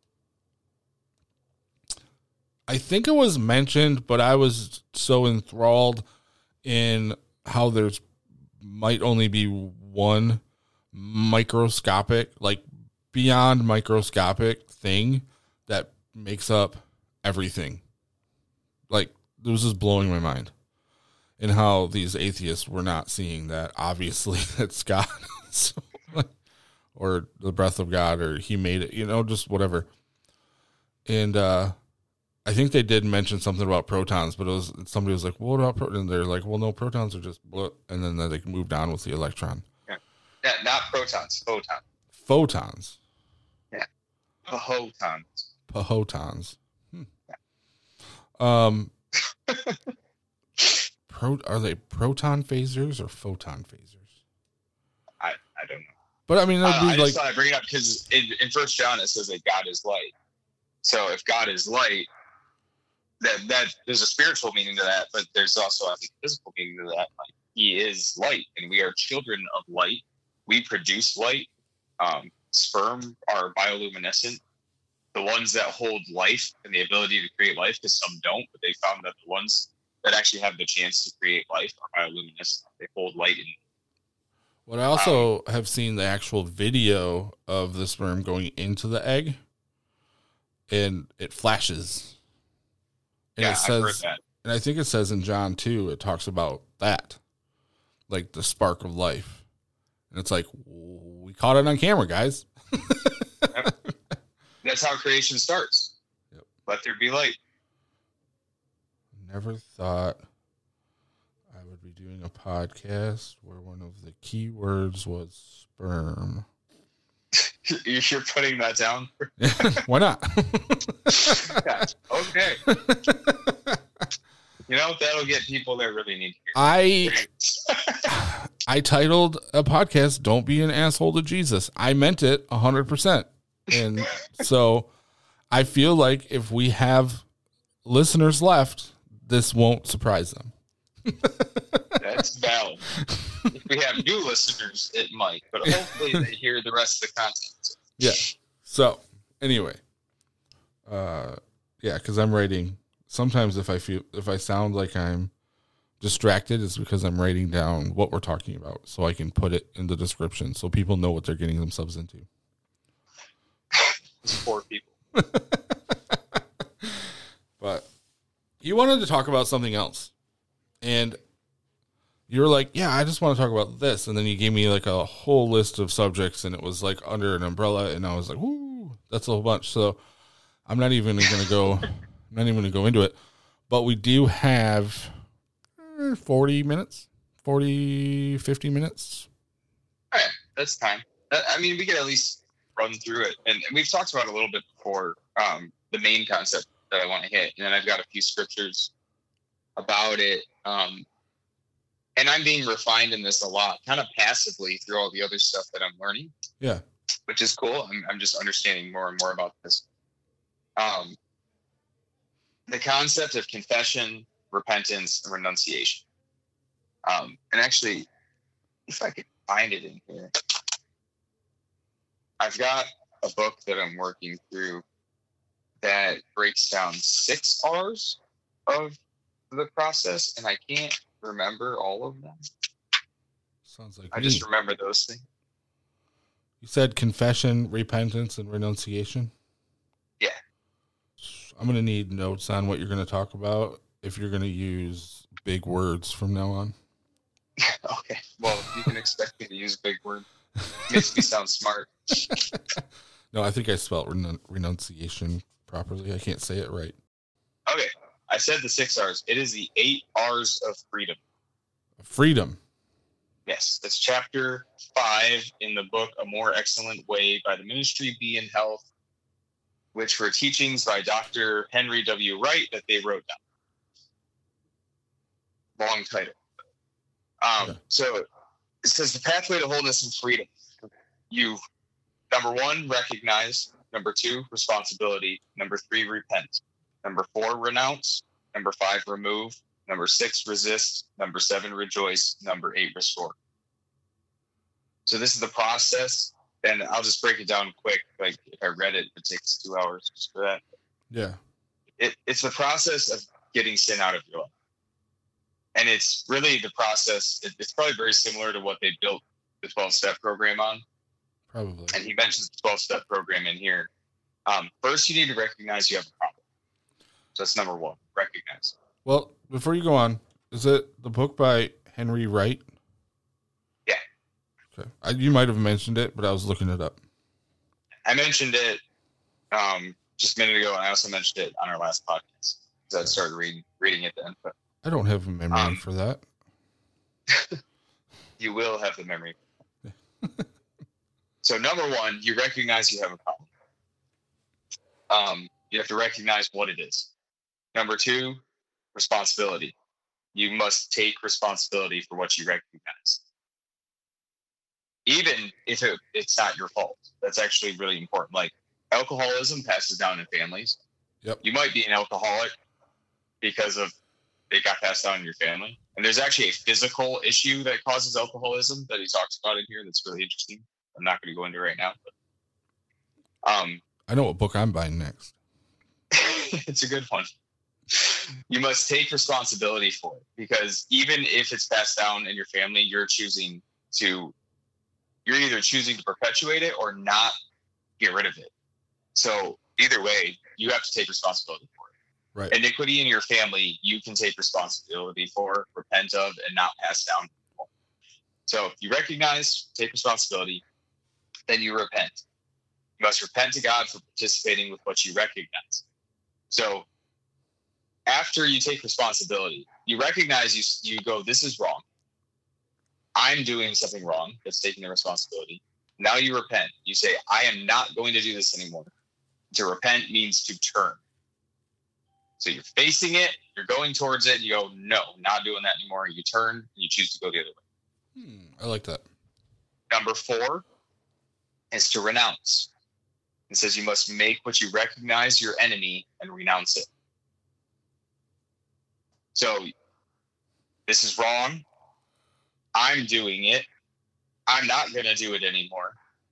Speaker 2: I think it was mentioned, but I was so enthralled in how there's might only be one microscopic, like beyond microscopic thing that makes up everything. Like, it was just blowing my mind. And how these atheists were not seeing that, obviously, that's God. So, or the breath of God, or he made it, you know, just whatever. And uh, I think they did mention something about protons, but it was somebody was like, what about protons? And they're like, well, no, protons are just blah. And then they moved on with the electron.
Speaker 3: Yeah, yeah, not protons, photons.
Speaker 2: Photons.
Speaker 3: Yeah. Photons.
Speaker 2: Photons. Hmm. Yeah. Um, pro, are they proton phasers or photon phasers?
Speaker 3: I, I don't know.
Speaker 2: But I mean, that'd be
Speaker 3: I, I
Speaker 2: like,
Speaker 3: just thought I'd bring it up because in, in First John it says that God is light. So if God is light, that that there's a spiritual meaning to that, but there's also I think a physical meaning to that. Like, he is light, and we are children of light. We produce light. Um, sperm are bioluminescent. The ones that hold life and the ability to create life, because some don't, but they found that the ones that actually have the chance to create life are bioluminescent. They hold light in.
Speaker 2: What I also um, have seen the actual video of the sperm going into the egg, and it flashes. And
Speaker 3: yeah,
Speaker 2: it says,
Speaker 3: I've heard that.
Speaker 2: And I think it says in John too, it talks about that, like the spark of life. And it's like, we caught it on camera, guys.
Speaker 3: Yep. That's how creation starts.
Speaker 2: Yep.
Speaker 3: Let there be light.
Speaker 2: Never thought I would be doing a podcast where one of the key words was sperm.
Speaker 3: You're putting that down?
Speaker 2: Why not?
Speaker 3: Yeah. Okay. You know, that'll get people that really need to hear.
Speaker 2: I I titled a podcast, Don't Be an Asshole to Jesus. I meant it one hundred percent. And so I feel like if we have listeners left, this won't surprise them.
Speaker 3: That's valid. If we have new listeners, it might, but hopefully they hear the rest of the content.
Speaker 2: Yeah. So anyway, uh, yeah, because I'm writing. Sometimes if I feel if I sound like I'm distracted, it's because I'm writing down what we're talking about, so I can put it in the description, so people know what they're getting themselves into.
Speaker 3: Poor people.
Speaker 2: But you wanted to talk about something else, and you were like, yeah, I just want to talk about this. And then you gave me like a whole list of subjects, and it was like under an umbrella, and I was like, whoo, that's a whole bunch. So I'm not even going to go, I'm not even going to go into it, but we do have forty minutes, forty, fifty minutes.
Speaker 3: All right. That's time. I mean, we could at least run through it. And we've talked about it a little bit before, um, the main concept that I want to hit. And then I've got a few scriptures about it. Um, and I'm being refined in this a lot, kind of passively through all the other stuff that I'm learning.
Speaker 2: Yeah.
Speaker 3: Which is cool. I'm, I'm just understanding more and more about this. Um, the concept of confession, repentance, and renunciation. Um, and actually, if I could find it in here, I've got a book that I'm working through that breaks down six R's of the process, and I can't remember all of them.
Speaker 2: Sounds like
Speaker 3: I
Speaker 2: me.
Speaker 3: just remember those things.
Speaker 2: You said confession, repentance, and renunciation?
Speaker 3: Yeah.
Speaker 2: I'm going to need notes on what you're going to talk about if you're going to use big words from now on.
Speaker 3: Okay. Well, you can expect me to use big words. Makes me sound smart.
Speaker 2: No, I think I spelled renun- renunciation properly. I can't say it right.
Speaker 3: Okay. I said the six R's. It is the eight R's of freedom.
Speaker 2: Freedom.
Speaker 3: Yes. That's chapter five in the book, A More Excellent Way by the Ministry Be in Health, which were teachings by Doctor Henry W. Wright that they wrote down. Long title. Um, yeah. So it says the pathway to wholeness and freedom. You, number one, recognize. Number two, responsibility. Number three, repent. Number four, renounce. Number five, remove. Number six, resist. Number seven, rejoice. Number eight, restore. So this is the process. And I'll just break it down quick. Like if I read it, it takes two hours just for that.
Speaker 2: Yeah.
Speaker 3: It, it's the process of getting sin out of your life. And it's really the process. It, it's probably very similar to what they built the twelve-step program on.
Speaker 2: Probably.
Speaker 3: And he mentions the twelve-step program in here. Um, first, you need to recognize you have a problem. So that's number one, recognize.
Speaker 2: Well, before you go on, is it the book by Henry Wright?
Speaker 3: Yeah.
Speaker 2: Okay. I, you might have mentioned it, but I was looking it up.
Speaker 3: I mentioned it um, just a minute ago, and I also mentioned it on our last podcast. So I started reading reading it then. But
Speaker 2: I don't have a memory um, for that.
Speaker 3: You will have the memory. So number one, you recognize you have a problem. Um, you have to recognize what it is. Number two, responsibility. You must take responsibility for what you recognize. Even if it, it's not your fault. That's actually really important. Like alcoholism passes down in families.
Speaker 2: Yep.
Speaker 3: You might be an alcoholic because of it got passed down in your family. And there's actually a physical issue that causes alcoholism that he talks about in here that's really interesting. I'm not going to go into it right now. But, um,
Speaker 2: I know what book I'm buying next.
Speaker 3: It's a good one. You must take responsibility for it because even if it's passed down in your family, you're choosing to, you're either choosing to perpetuate it or not get rid of it. So either way, you have to take responsibility for it.
Speaker 2: Right.
Speaker 3: Iniquity in your family, you can take responsibility for, repent of, and not pass down. So you recognize, take responsibility, then you repent. You must repent to God for participating with what you recognize. So after you take responsibility, you recognize, you you go, this is wrong. I'm doing something wrong. That's taking the responsibility. Now you repent. You say, I am not going to do this anymore. To repent means to turn. So you're facing it, you're going towards it, and you go, no, not doing that anymore. You turn, and you choose to go the other way.
Speaker 2: Hmm, I like that.
Speaker 3: Number four is to renounce. It says you must make what you recognize your enemy and renounce it. So this is wrong. I'm doing it. I'm not going to do it anymore.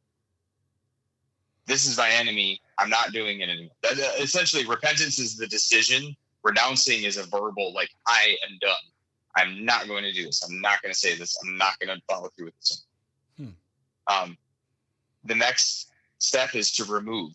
Speaker 3: This is my enemy. I'm not doing it anymore. That, uh, essentially, repentance is the decision. Renouncing is a verbal, like, I am done. I'm not going to do this. I'm not going to say this. I'm not going to follow through with this. Hmm. Um, the next step is to remove.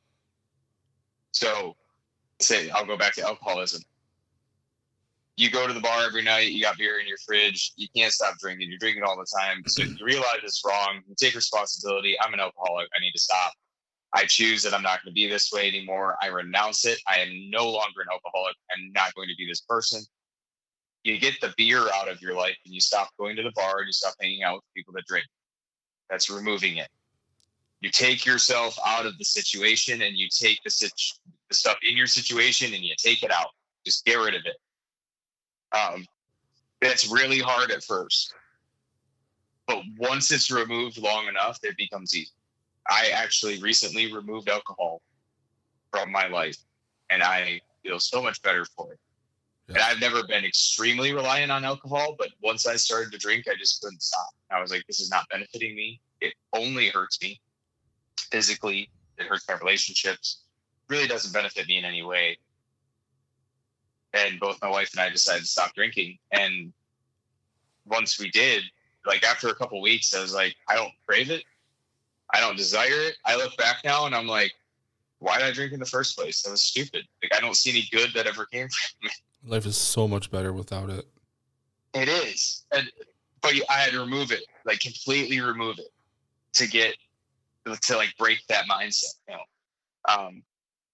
Speaker 3: So, say, I'll go back to alcoholism. You go to the bar every night. You got beer in your fridge. You can't stop drinking. You're drinking all the time. So you realize it's wrong. You take responsibility. I'm an alcoholic. I need to stop. I choose that I'm not going to be this way anymore. I renounce it. I am no longer an alcoholic. I'm not going to be this person. You get the beer out of your life and you stop going to the bar and you stop hanging out with people that drink. That's removing it. You take yourself out of the situation and you take the, situ- the stuff in your situation and you take it out. Just get rid of it. Um, it's really hard at first, but once it's removed long enough, it becomes easy. I actually recently removed alcohol from my life, and I feel so much better for it. Yeah. And I've never been extremely reliant on alcohol, but once I started to drink, I just couldn't stop. I was like, this is not benefiting me. It only hurts me physically. It hurts my relationships. It really doesn't benefit me in any way. And both my wife and I decided to stop drinking. And once we did, like after a couple of weeks, I was like, I don't crave it. I don't desire it. I look back now and I'm like, why did I drink in the first place? That was stupid. Like, I don't see any good that ever came from it.
Speaker 2: Life is so much better without it.
Speaker 3: It is. And, but I had to remove it, like completely remove it to get, to like break that mindset. You know? Um,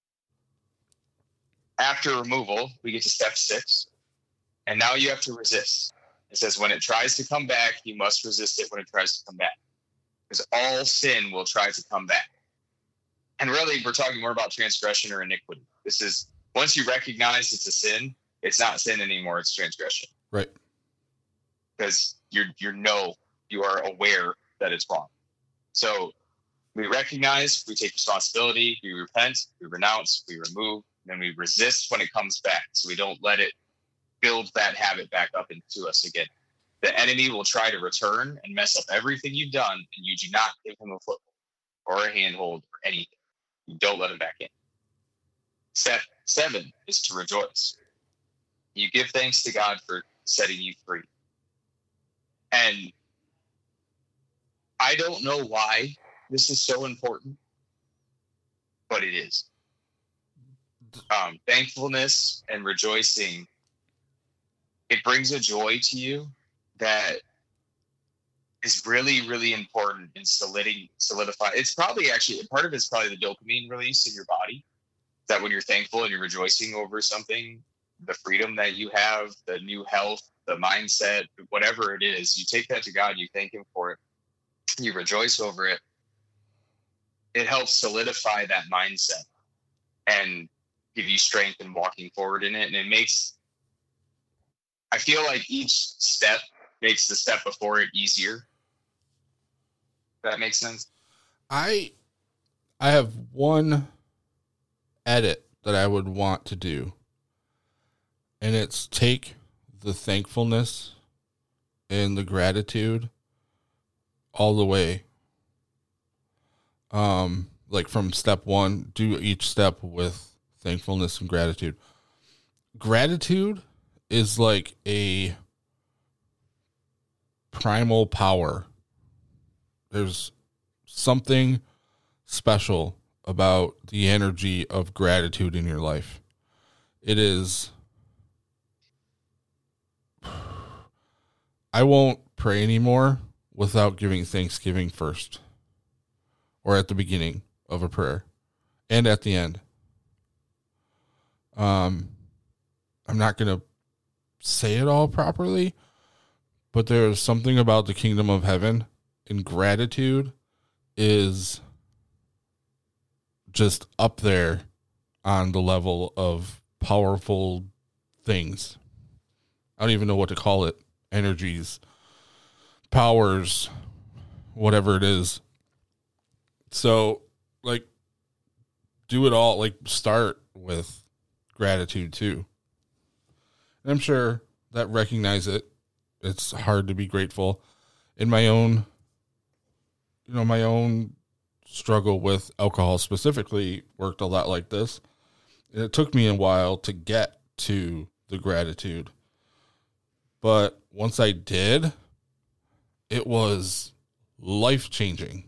Speaker 3: After removal, we get to step six, and now you have to resist. It says, when it tries to come back, you must resist it when it tries to come back, because all sin will try to come back. And really, we're talking more about transgression or iniquity. This is, once you recognize it's a sin, it's not sin anymore, it's transgression.
Speaker 2: Right.
Speaker 3: Because you're, you know, you are aware that it's wrong. So we recognize, we take responsibility, we repent, we renounce, we remove, and then we resist when it comes back. So we don't let it build that habit back up into us again. The enemy will try to return and mess up everything you've done, and you do not give him a foothold or a handhold or anything. You don't let him back in. Step seven is to rejoice. You give thanks to God for setting you free. And I don't know why this is so important, but it is. Um, thankfulness and rejoicing, it brings a joy to you that is really, really important in solidifying. Solidify. It's probably actually, part of it's probably the dopamine release in your body, that when you're thankful and you're rejoicing over something, the freedom that you have, the new health, the mindset, whatever it is, you take that to God, you thank him for it, you rejoice over it. It helps solidify that mindset and give you strength in walking forward in it. And it makes, I feel like each step makes the step before it easier. That makes sense.
Speaker 2: I, I have one edit that I would want to do, and it's take the thankfulness and the gratitude all the way. Um, like from step one, do each step with thankfulness and gratitude. Gratitude is like a primal power. There's something special about the energy of gratitude in your life. It is, I won't pray anymore without giving thanksgiving first, or at the beginning of a prayer and at the end. Um, I'm not going to say it all properly, but there's something about the kingdom of heaven, and gratitude is just up there on the level of powerful things. I don't even know what to call it. Energies, powers, whatever it is. So, like, do it all. Like, start with gratitude too. And I'm sure that recognize it. It's hard to be grateful. In my own, you know, my own struggle with alcohol specifically worked a lot like this. And it took me a while to get to the gratitude. But once I did, it was life-changing.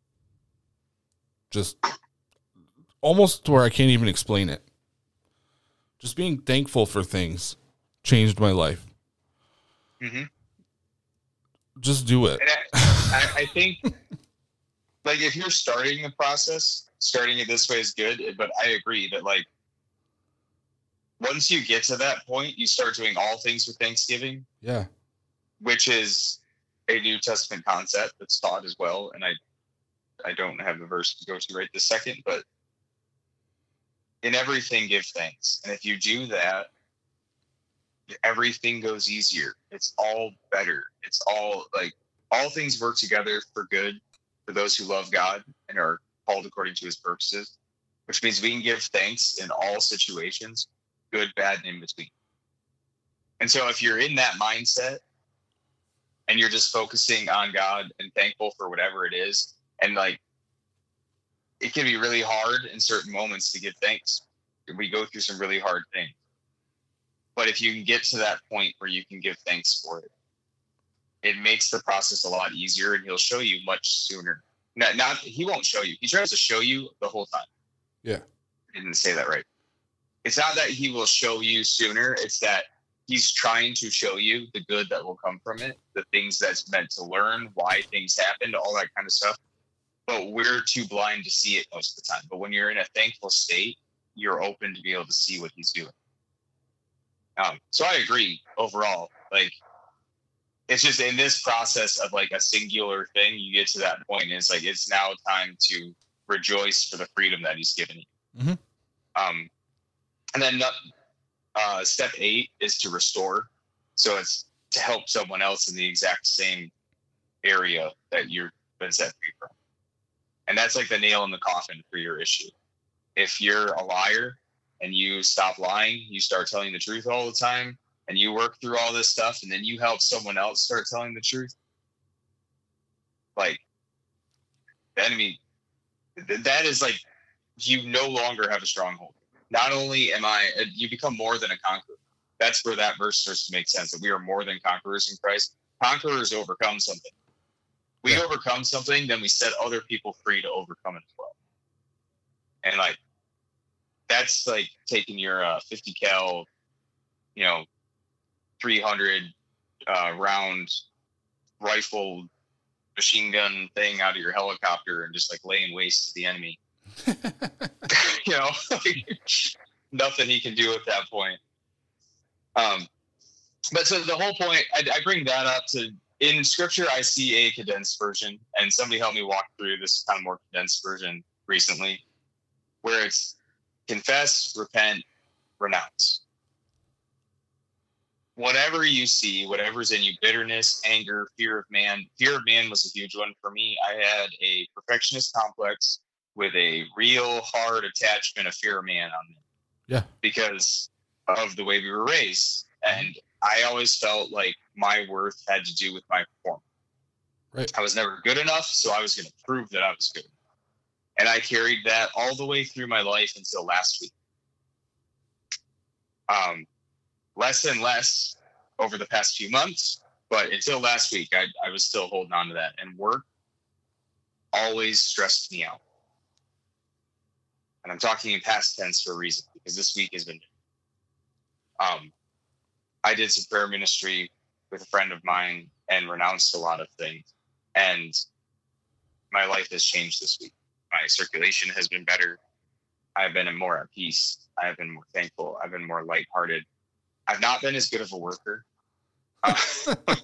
Speaker 2: Just almost to where I can't even explain it. Just being thankful for things changed my life.
Speaker 3: Mm-hmm.
Speaker 2: Just do it.
Speaker 3: And I, I think, like, if you're starting the process, starting it this way is good. But I agree that, like, once you get to that point, you start doing all things with Thanksgiving.
Speaker 2: Yeah.
Speaker 3: Which is a New Testament concept that's taught as well. And I, I don't have the verse to go to right this second, but in everything, give thanks. And if you do that, everything goes easier. It's all better. It's all like all things work together for good for those who love God and are called according to his purposes, which means we can give thanks in all situations, good, bad, and in between. And so if you're in that mindset and you're just focusing on God and thankful for whatever it is, and like, it can be really hard in certain moments to give thanks. We go through some really hard things. But if you can get to that point where you can give thanks for it, it makes the process a lot easier, and he'll show you much sooner. Not, not he won't show you. He tries to show you the whole time.
Speaker 2: Yeah.
Speaker 3: I didn't say that right. It's not that he will show you sooner. It's that he's trying to show you the good that will come from it, the things that's meant to learn, why things happened, all that kind of stuff. But we're too blind to see it most of the time. But when you're in a thankful state, you're open to be able to see what he's doing. Um, so I agree overall. Like, it's just in this process of like a singular thing, you get to that point, and it's like it's now time to rejoice for the freedom that he's given you.
Speaker 2: Mm-hmm.
Speaker 3: Um, and then uh, step eight is to restore. So it's to help someone else in the exact same area that you're been set free from. And that's like the nail in the coffin for your issue. If you're a liar and you stop lying, you start telling the truth all the time, and you work through all this stuff, and then you help someone else start telling the truth, like, the enemy, that is like, you no longer have a stronghold. Not only am I, you become more than a conqueror. That's where that verse starts to make sense, that we are more than conquerors in Christ. Conquerors overcome something. We yeah. overcome something, then we set other people free to overcome it as well. And like, that's like taking your uh, fifty cal, you know, three hundred uh, round rifle machine gun thing out of your helicopter and just like laying waste to the enemy. You know, like, nothing he can do at that point. Um, but so the whole point, I, I bring that up to, in scripture, I see a condensed version, and somebody helped me walk through this kind of more condensed version recently, where it's confess, repent, renounce. Whatever you see, whatever's in you, bitterness, anger, fear of man. Fear of man was a huge one for me. I had a perfectionist complex with a real hard attachment of fear of man on me.
Speaker 2: Yeah.
Speaker 3: Because of the way we were raised. And I always felt like my worth had to do with my performance.
Speaker 2: Right.
Speaker 3: I was never good enough, so I was going to prove that I was good. And I carried that all the way through my life until last week. Um, less and less over the past few months, but until last week, I, I was still holding on to that. And work always stressed me out. And I'm talking in past tense for a reason, because this week has been. Um, I did some prayer ministry with a friend of mine and renounced a lot of things. And my life has changed this week. My circulation has been better. I've been more at peace. I've been more thankful. I've been more lighthearted. I've not been as good of a worker. Uh, and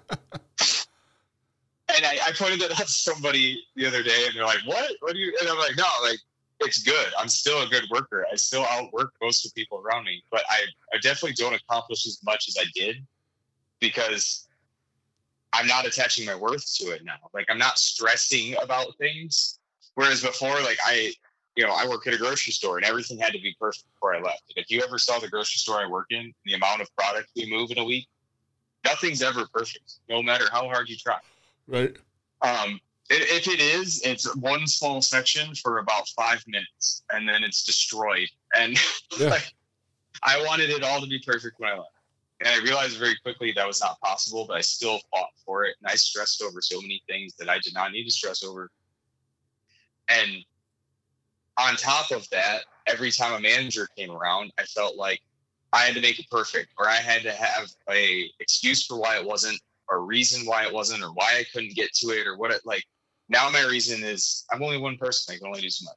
Speaker 3: I, I pointed that out to somebody the other day, and they're like, what? What do you, and I'm like, no, like, it's good. I'm still a good worker. I still outwork most of the people around me, but I, I definitely don't accomplish as much as I did because I'm not attaching my worth to it now. Like, I'm not stressing about things. Whereas before, like I, you know, I work at a grocery store and everything had to be perfect before I left. If you ever saw the grocery store I work in, the amount of product we move in a week, nothing's ever perfect, no matter how hard you try.
Speaker 2: Right.
Speaker 3: Um, If it is, it's one small section for about five minutes, and then it's destroyed. And yeah. like, I wanted it all to be perfect when I left. And I realized very quickly that was not possible, but I still fought for it. And I stressed over so many things that I did not need to stress over. And on top of that, every time a manager came around, I felt like I had to make it perfect, or I had to have a excuse for why it wasn't, or a reason why it wasn't, or why I couldn't get to it, or what it like. Now my reason is I'm only one person. I can only do so much.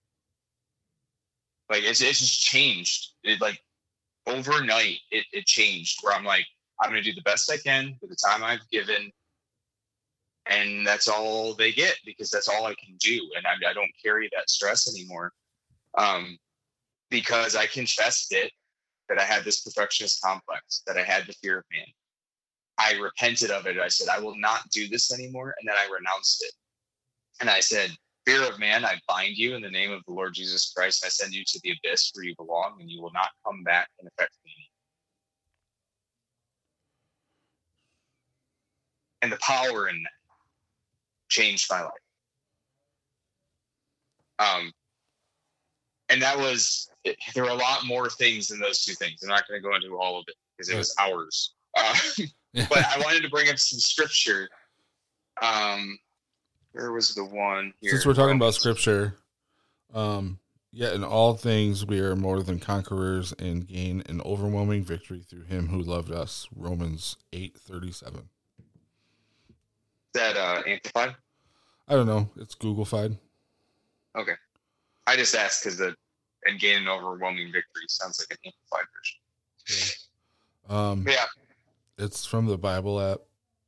Speaker 3: Like it's it's just changed. It like overnight it, it changed where I'm like, I'm gonna do the best I can with the time I've given, and that's all they get because that's all I can do, and I, I don't carry that stress anymore, um, because I confessed it that I had this perfectionist complex, that I had the fear of man. I repented of it. I said, I will not do this anymore. And then I renounced it. And I said, fear of man, I bind you in the name of the Lord Jesus Christ. I send you to the abyss where you belong, and you will not come back and affect me. And the power in that changed my life. Um, and that was, it, there were a lot more things than those two things. I'm not going to go into all of it because it was hours. Uh, but I wanted to bring up some scripture. Um, where was the one here?
Speaker 2: Since we're talking about scripture, um, yeah, in all things we are more than conquerors and gain an overwhelming victory through him who loved us. Romans eight thirty-seven.
Speaker 3: That uh, amplified?
Speaker 2: I don't know. It's Google-fied.
Speaker 3: Okay. I just asked because the and gain an overwhelming victory sounds like an amplified version.
Speaker 2: Yeah. Um,
Speaker 3: yeah.
Speaker 2: It's from the Bible app.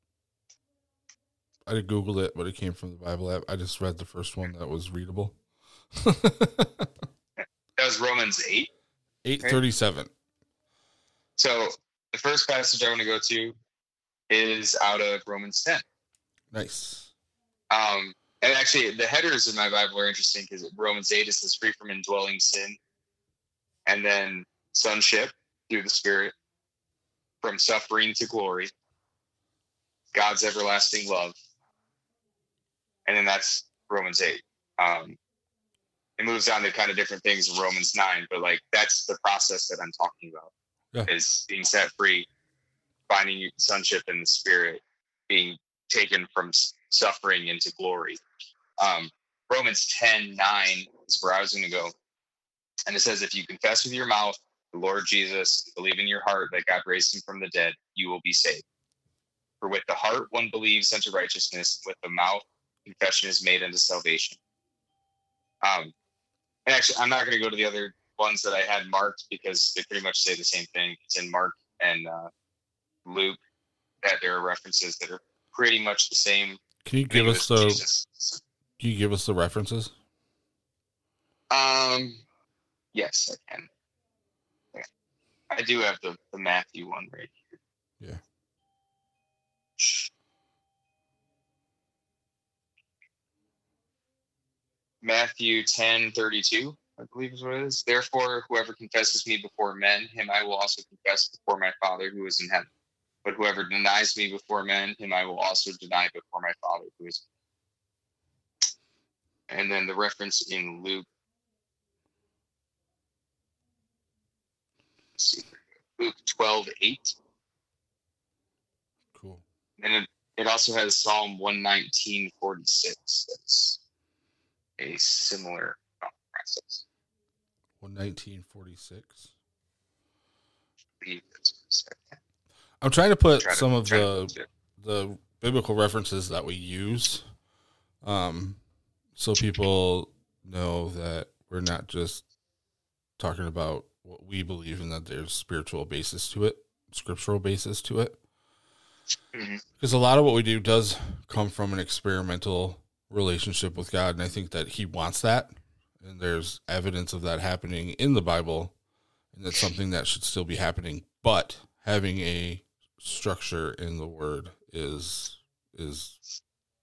Speaker 2: I Googled it, but it came from the Bible app. I just read the first one that was readable.
Speaker 3: That was Romans eight?
Speaker 2: eight thirty-seven.
Speaker 3: So the first passage I want to go to is out of Romans ten.
Speaker 2: Nice.
Speaker 3: Um, and actually, the headers in my Bible are interesting because Romans eight is says free from indwelling sin, and then sonship through the Spirit, from suffering to glory, God's everlasting love, and then that's Romans eight. Um, it moves on to kind of different things in Romans nine, but like that's the process that I'm talking about. Yeah. Is being set free, finding sonship in the Spirit, being taken from suffering into glory. Um, Romans ten nine is where I was going to go. And it says, if you confess with your mouth the Lord Jesus, and believe in your heart that God raised him from the dead, you will be saved. For with the heart one believes unto righteousness, with the mouth confession is made unto salvation. Um, and actually, I'm not going to go to the other ones that I had marked because they pretty much say the same thing. It's in Mark and uh, Luke that there are references that are pretty much the same.
Speaker 2: Can you give us the? Jesus. Can you give us the references?
Speaker 3: Um, yes, I can. Yeah. I do have the, the Matthew one right here.
Speaker 2: Yeah.
Speaker 3: Matthew ten thirty-two, I believe is what it is. Therefore, whoever confesses me before men, him I will also confess before my Father who is in heaven. But whoever denies me before men, him I will also deny before my Father who is in heaven. And then the reference in Luke. Let's see. Luke twelve eight.
Speaker 2: Cool.
Speaker 3: And it, it also has Psalm one nineteen forty-six. That's a similar process.
Speaker 2: one nineteen forty-six.
Speaker 3: That's
Speaker 2: I'm trying to put
Speaker 3: try
Speaker 2: some
Speaker 3: to,
Speaker 2: of the the biblical references that we use, um, so people know that we're not just talking about what we believe and that there's spiritual basis to it, scriptural basis to it. Mm-hmm. Because a lot of what we do does come from an experimental relationship with God, and I think that he wants that, and there's evidence of that happening in the Bible, and that's something that should still be happening, but having a structure in the word is is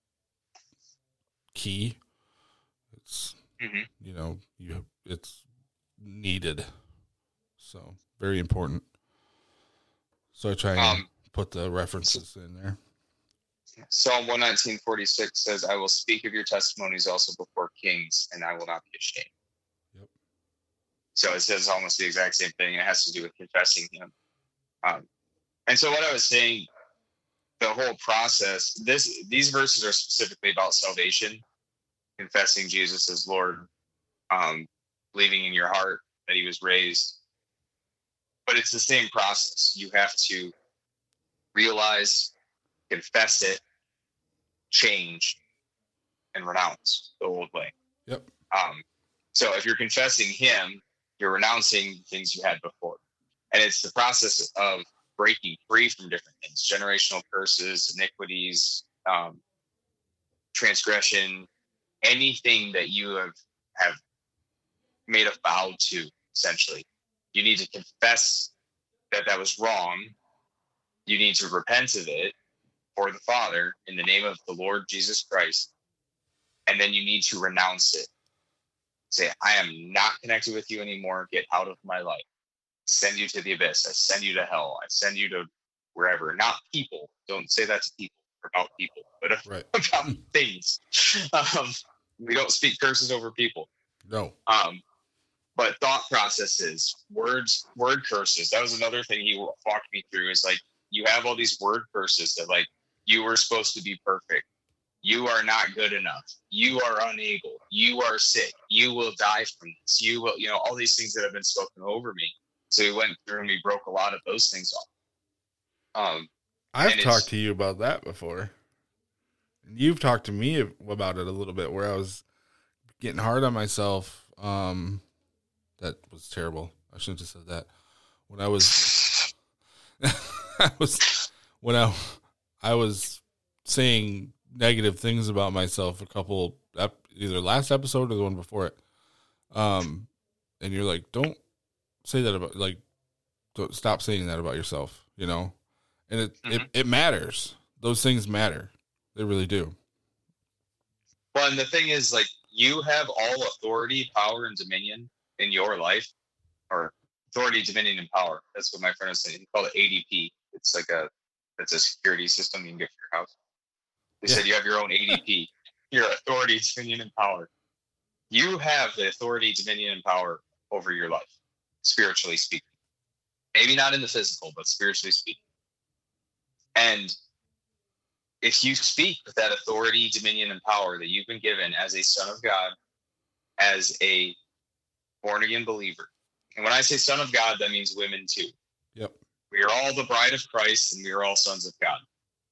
Speaker 2: key. It's mm-hmm. you know you it's needed, so very important. So I try and um, put the references in there.
Speaker 3: Psalm one nineteen forty-six says, I will speak of your testimonies also before kings, and I will not be ashamed.
Speaker 2: Yep.
Speaker 3: So it says almost the exact same thing. It has to do with confessing him. Um, and so what I was saying, the whole process, this these verses are specifically about salvation, confessing Jesus as Lord, um, believing in your heart that he was raised. But it's the same process. You have to realize, confess it, change, and renounce the old way.
Speaker 2: Yep.
Speaker 3: Um, so if you're confessing him, you're renouncing things you had before. And it's the process of breaking free from different things, generational curses, iniquities, um, transgression, anything that you have, have made a vow to, essentially. You need to confess that that was wrong. You need to repent of it for the Father in the name of the Lord Jesus Christ. And then you need to renounce it. Say, I am not connected with you anymore. Get out of my life. Send you to the abyss. I send you to hell. I send you to wherever. Not people. Don't say that to people about people, but
Speaker 2: right.
Speaker 3: about things. Um, we don't speak curses over people.
Speaker 2: No.
Speaker 3: Um, but thought processes, words, word curses. That was another thing he walked me through. Is like, you have all these word curses that like, you were supposed to be perfect. You are not good enough. You are unable. You are sick. You will die from this. You will, you know, all these things that have been spoken over me. So we went through and we broke a lot of those things off. Um,
Speaker 2: I've talked to you about that before. You've talked to me about it a little bit, where I was getting hard on myself. Um, that was terrible. I shouldn't have said that. When I was, I was, when I, I was saying negative things about myself a couple, either last episode or the one before it. Um, and you're like, don't say that about, like, don't stop saying that about yourself, you know? And it, mm-hmm. it, it matters. Those things matter. They really do.
Speaker 3: Well, and the thing is, like, you have all authority, power, and dominion in your life, or authority, dominion, and power. That's what my friend was saying. He called it A D P. It's like a, it's a security system you can get for your house. They yeah. said you have your own A D P, your authority, dominion, and power. You have the authority, dominion, and power over your life, spiritually speaking. Maybe not in the physical, but spiritually speaking. And if you speak with that authority, dominion, and power that you've been given as a son of God, as a born-again believer, and when I say son of God, that means women too.
Speaker 2: Yep.
Speaker 3: We are all the bride of Christ, and we are all sons of God.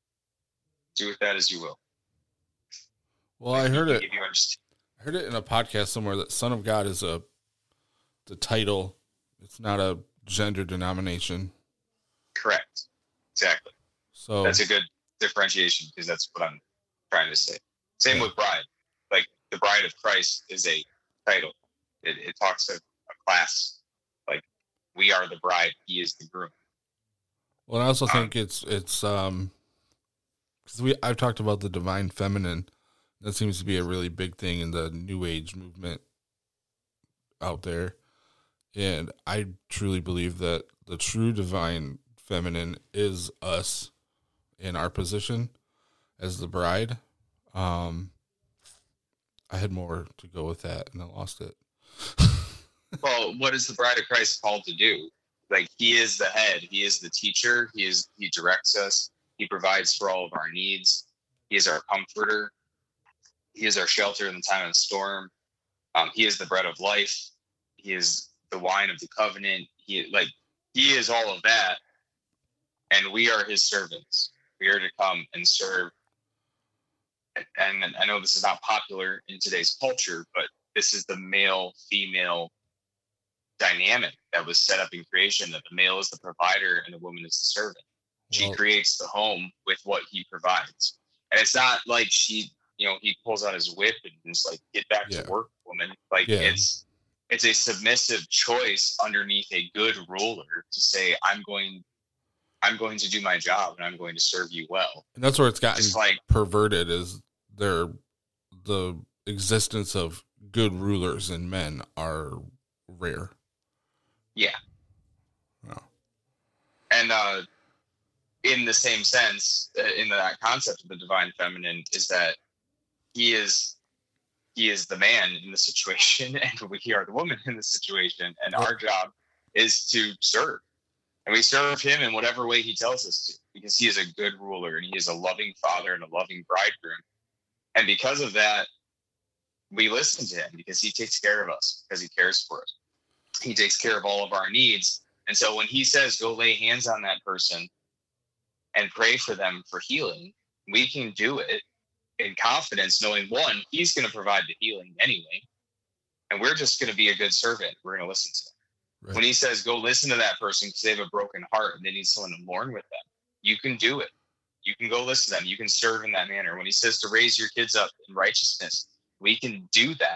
Speaker 3: Do with that as you will.
Speaker 2: Well, I heard it. I heard it in a podcast somewhere that son of God is a the title. It's not a gender denomination.
Speaker 3: Correct. Exactly.
Speaker 2: So
Speaker 3: that's a good differentiation, because that's what I'm trying to say. Same yeah. with bride. Like, the bride of Christ is a title. It, it talks of a class. Like, we are the bride. He is the groom.
Speaker 2: Well, I also um, think it's it's um because we I've talked about the divine feminine. That seems to be a really big thing in the New Age movement out there. And I truly believe that the true divine feminine is us in our position as the bride. Um, I had more to go with that, and I lost it.
Speaker 3: Well, what is the bride of Christ called to do? Like, he is the head. He is the teacher. He is. He directs us. He provides for all of our needs. He is our comforter. He is our shelter in the time of the storm. Um, he is the bread of life. He is the wine of the covenant. He like he is all of that, and we are his servants. We are to come and serve. And, and I know this is not popular in today's culture, but this is the male-female dynamic that was set up in creation, that the male is the provider and the woman is the servant. She well, creates the home with what he provides. And it's not like she, you know, he pulls out his whip and just like, get back yeah. to work, woman. Like yeah. it's, it's a submissive choice underneath a good ruler to say, I'm going, I'm going to do my job and I'm going to serve you well.
Speaker 2: And that's where it's gotten
Speaker 3: just like
Speaker 2: perverted, is their, the existence of good rulers and men are rare.
Speaker 3: Yeah.
Speaker 2: Oh.
Speaker 3: And, uh, in the same sense, uh, in that concept of the divine feminine, is that he is he is the man in the situation, and we are the woman in the situation, and our job is to serve, and we serve him in whatever way he tells us to, because he is a good ruler and he is a loving father and a loving bridegroom, and because of that, we listen to him because he takes care of us, because he cares for us. He takes care of all of our needs, and so when he says, "Go lay hands on that person and pray for them for healing," we can do it in confidence, knowing, one, he's going to provide the healing anyway, and we're just going to be a good servant. We're going to listen to him. Right. When he says, go listen to that person because they have a broken heart and they need someone to mourn with them, you can do it. You can go listen to them. You can serve in that manner. When he says to raise your kids up in righteousness, we can do that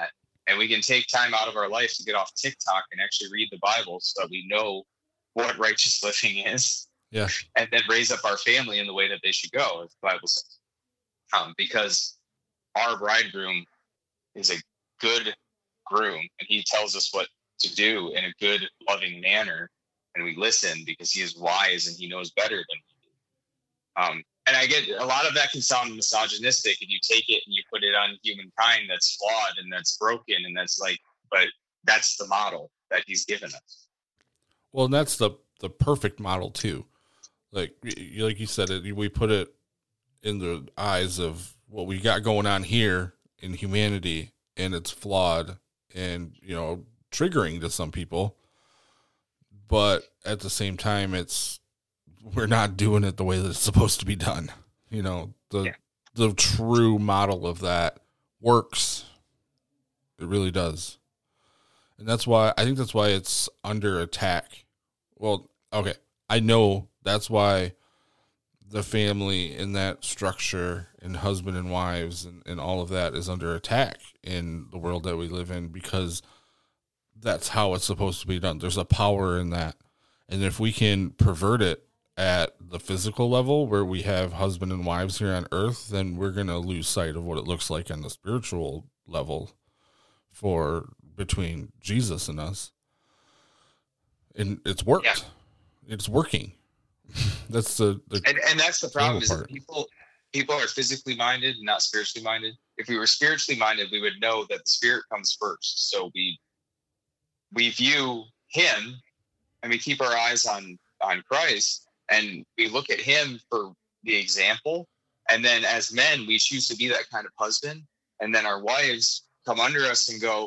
Speaker 3: And we can take time out of our life to get off TikTok and actually read the Bible so that we know what righteous living is.
Speaker 2: Yeah.
Speaker 3: And then raise up our family in the way that they should go, as the Bible says. Um, because our bridegroom is a good groom, and he tells us what to do in a good, loving manner. And we listen because he is wise and he knows better than we do. Um, and I get a lot of that can sound misogynistic, and you take it and you put it on humankind that's flawed and that's broken. And that's like, but that's the model that he's given us.
Speaker 2: Well, and that's the, the perfect model too. Like, like you said, it, we put it in the eyes of what we got going on here in humanity, and it's flawed and, you know, triggering to some people. But at the same time, it's, we're not doing it the way that it's supposed to be done. You know, the, yeah. the true model of that works. It really does. And that's why, I think that's why it's under attack. Well, okay. I know that's why the family in that structure and husband and wives and, and all of that is under attack in the world that we live in, because that's how it's supposed to be done. There's a power in that. And if we can pervert it at the physical level where we have husband and wives here on earth, then we're going to lose sight of what it looks like on the spiritual level for between Jesus and us. And it's worked. Yeah. It's working. That's the, the
Speaker 3: and, and that's the problem is that people people are physically minded, not spiritually minded. If we were spiritually minded, we would know that the spirit comes first. So we we view him and we keep our eyes on on Christ, and we look at him for the example. And then as men, we choose to be that kind of husband. And then our wives come under us and go,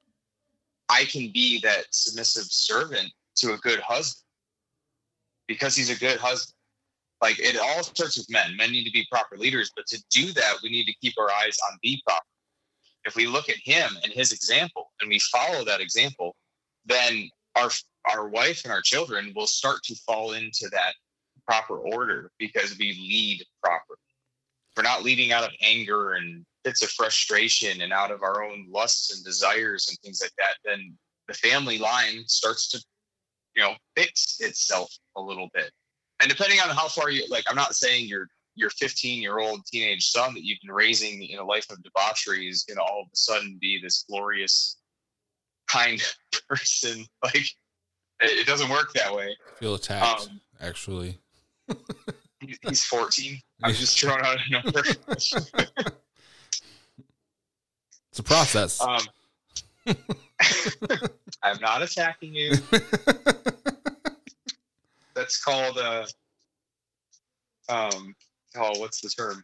Speaker 3: I can be that submissive servant to a good husband because he's a good husband. Like, it all starts with men. Men need to be proper leaders, but to do that, we need to keep our eyes on the proper. If we look at him and his example and we follow that example, then our our wife and our children will start to fall into that proper order because we lead properly. If we're not leading out of anger and fits of frustration and out of our own lusts and desires and things like that, then the family line starts to, you know, fix itself a little bit. And depending on how far you, like, I'm not saying your your fifteen year old teenage son that you've been raising in a life of debauchery is going to all of a sudden be this glorious, kind person. Like, it, it doesn't work that way.
Speaker 2: I feel attacked, um, actually.
Speaker 3: He's fourteen. I'm just throwing out a number.
Speaker 2: It's a process.
Speaker 3: Um, I'm not attacking you. That's called uh um oh what's the term?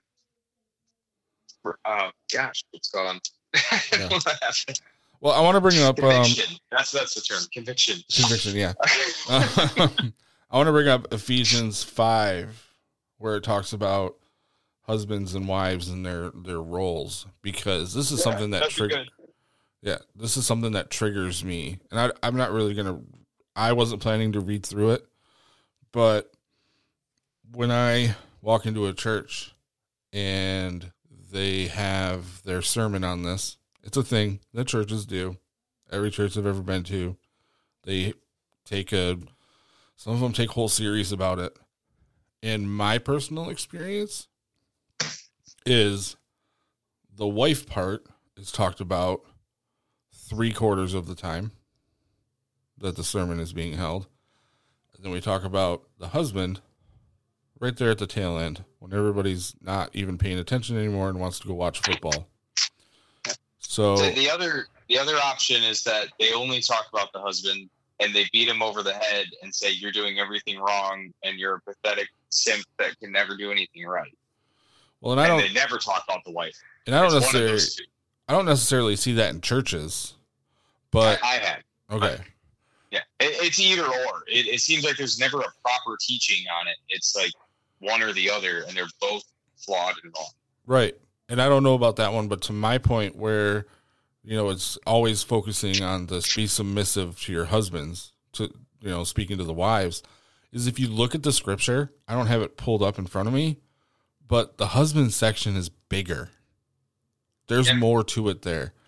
Speaker 3: Uh, gosh, what's going on?
Speaker 2: Yeah. Well, I want to bring up
Speaker 3: conviction.
Speaker 2: um
Speaker 3: that's that's the term, conviction.
Speaker 2: Conviction, yeah. um, I want to bring up Ephesians five, where it talks about husbands and wives and their their roles, because this is yeah, something that triggers. Yeah, this is something that triggers me, and I, I'm not really gonna. I wasn't planning to read through it, but when I walk into a church and they have their sermon on this, it's a thing that churches do. Every church I've ever been to, they take a. Some of them take whole series about it. And my personal experience is the wife part is talked about three quarters of the time that the sermon is being held. And then we talk about the husband right there at the tail end when everybody's not even paying attention anymore and wants to go watch football. So
Speaker 3: the, the other the other option is that they only talk about the husband and they beat him over the head and say you're doing everything wrong and you're a pathetic simp that can never do anything right.
Speaker 2: Well, and I
Speaker 3: and
Speaker 2: don't.
Speaker 3: They never talk about the wife.
Speaker 2: And I don't
Speaker 3: it's
Speaker 2: necessarily. I don't necessarily see that in churches, but
Speaker 3: I, I have.
Speaker 2: Okay.
Speaker 3: I, yeah, it, it's either or. It, it seems like there's never a proper teaching on it. It's like one or the other, and they're both flawed and wrong.
Speaker 2: Right, and I don't know about that one, but to my point, where you know it's always focusing on this: be submissive to your husbands. To you know, speaking to the wives, is if you look at the scripture, I don't have it pulled up in front of me, but the husband section is bigger. There's yeah. more to it there.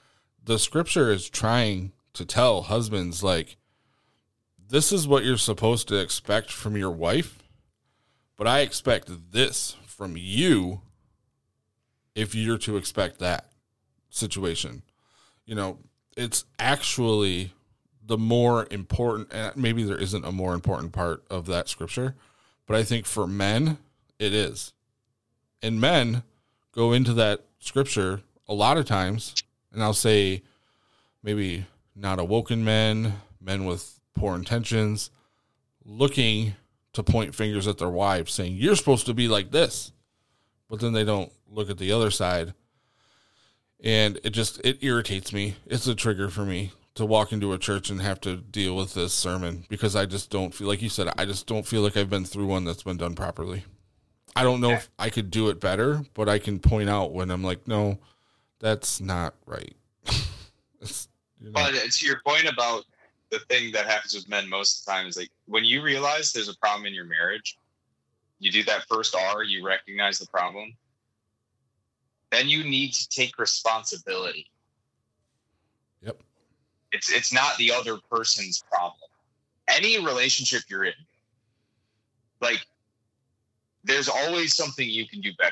Speaker 2: the scripture is trying to tell husbands, like, this is what you're supposed to expect from your wife, but I expect this from you if you're to expect that situation. You know, it's actually the more important, and maybe there isn't a more important part of that scripture, but I think for men, it is. And men go into that scripture a lot of times, and I'll say maybe not awoken men, men with poor intentions, looking to point fingers at their wives, saying, you're supposed to be like this. But then they don't look at the other side. And it just, it irritates me. It's a trigger for me to walk into a church and have to deal with this sermon, because I just don't feel, like you said, I just don't feel like I've been through one that's been done properly. I don't know if I could do it better, but I can point out when I'm like, no, that's not right. It's, you know.
Speaker 3: But to your point about the thing that happens with men most of the time is, like, when you realize there's a problem in your marriage, you do that first R, you recognize the problem, then you need to take responsibility.
Speaker 2: Yep.
Speaker 3: It's it's not the other person's problem. Any relationship you're in, like, there's always something you can do better.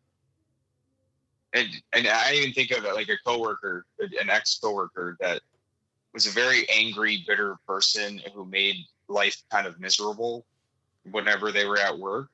Speaker 3: And and I even think of it like a coworker, an ex-coworker that was a very angry, bitter person who made life kind of miserable whenever they were at work.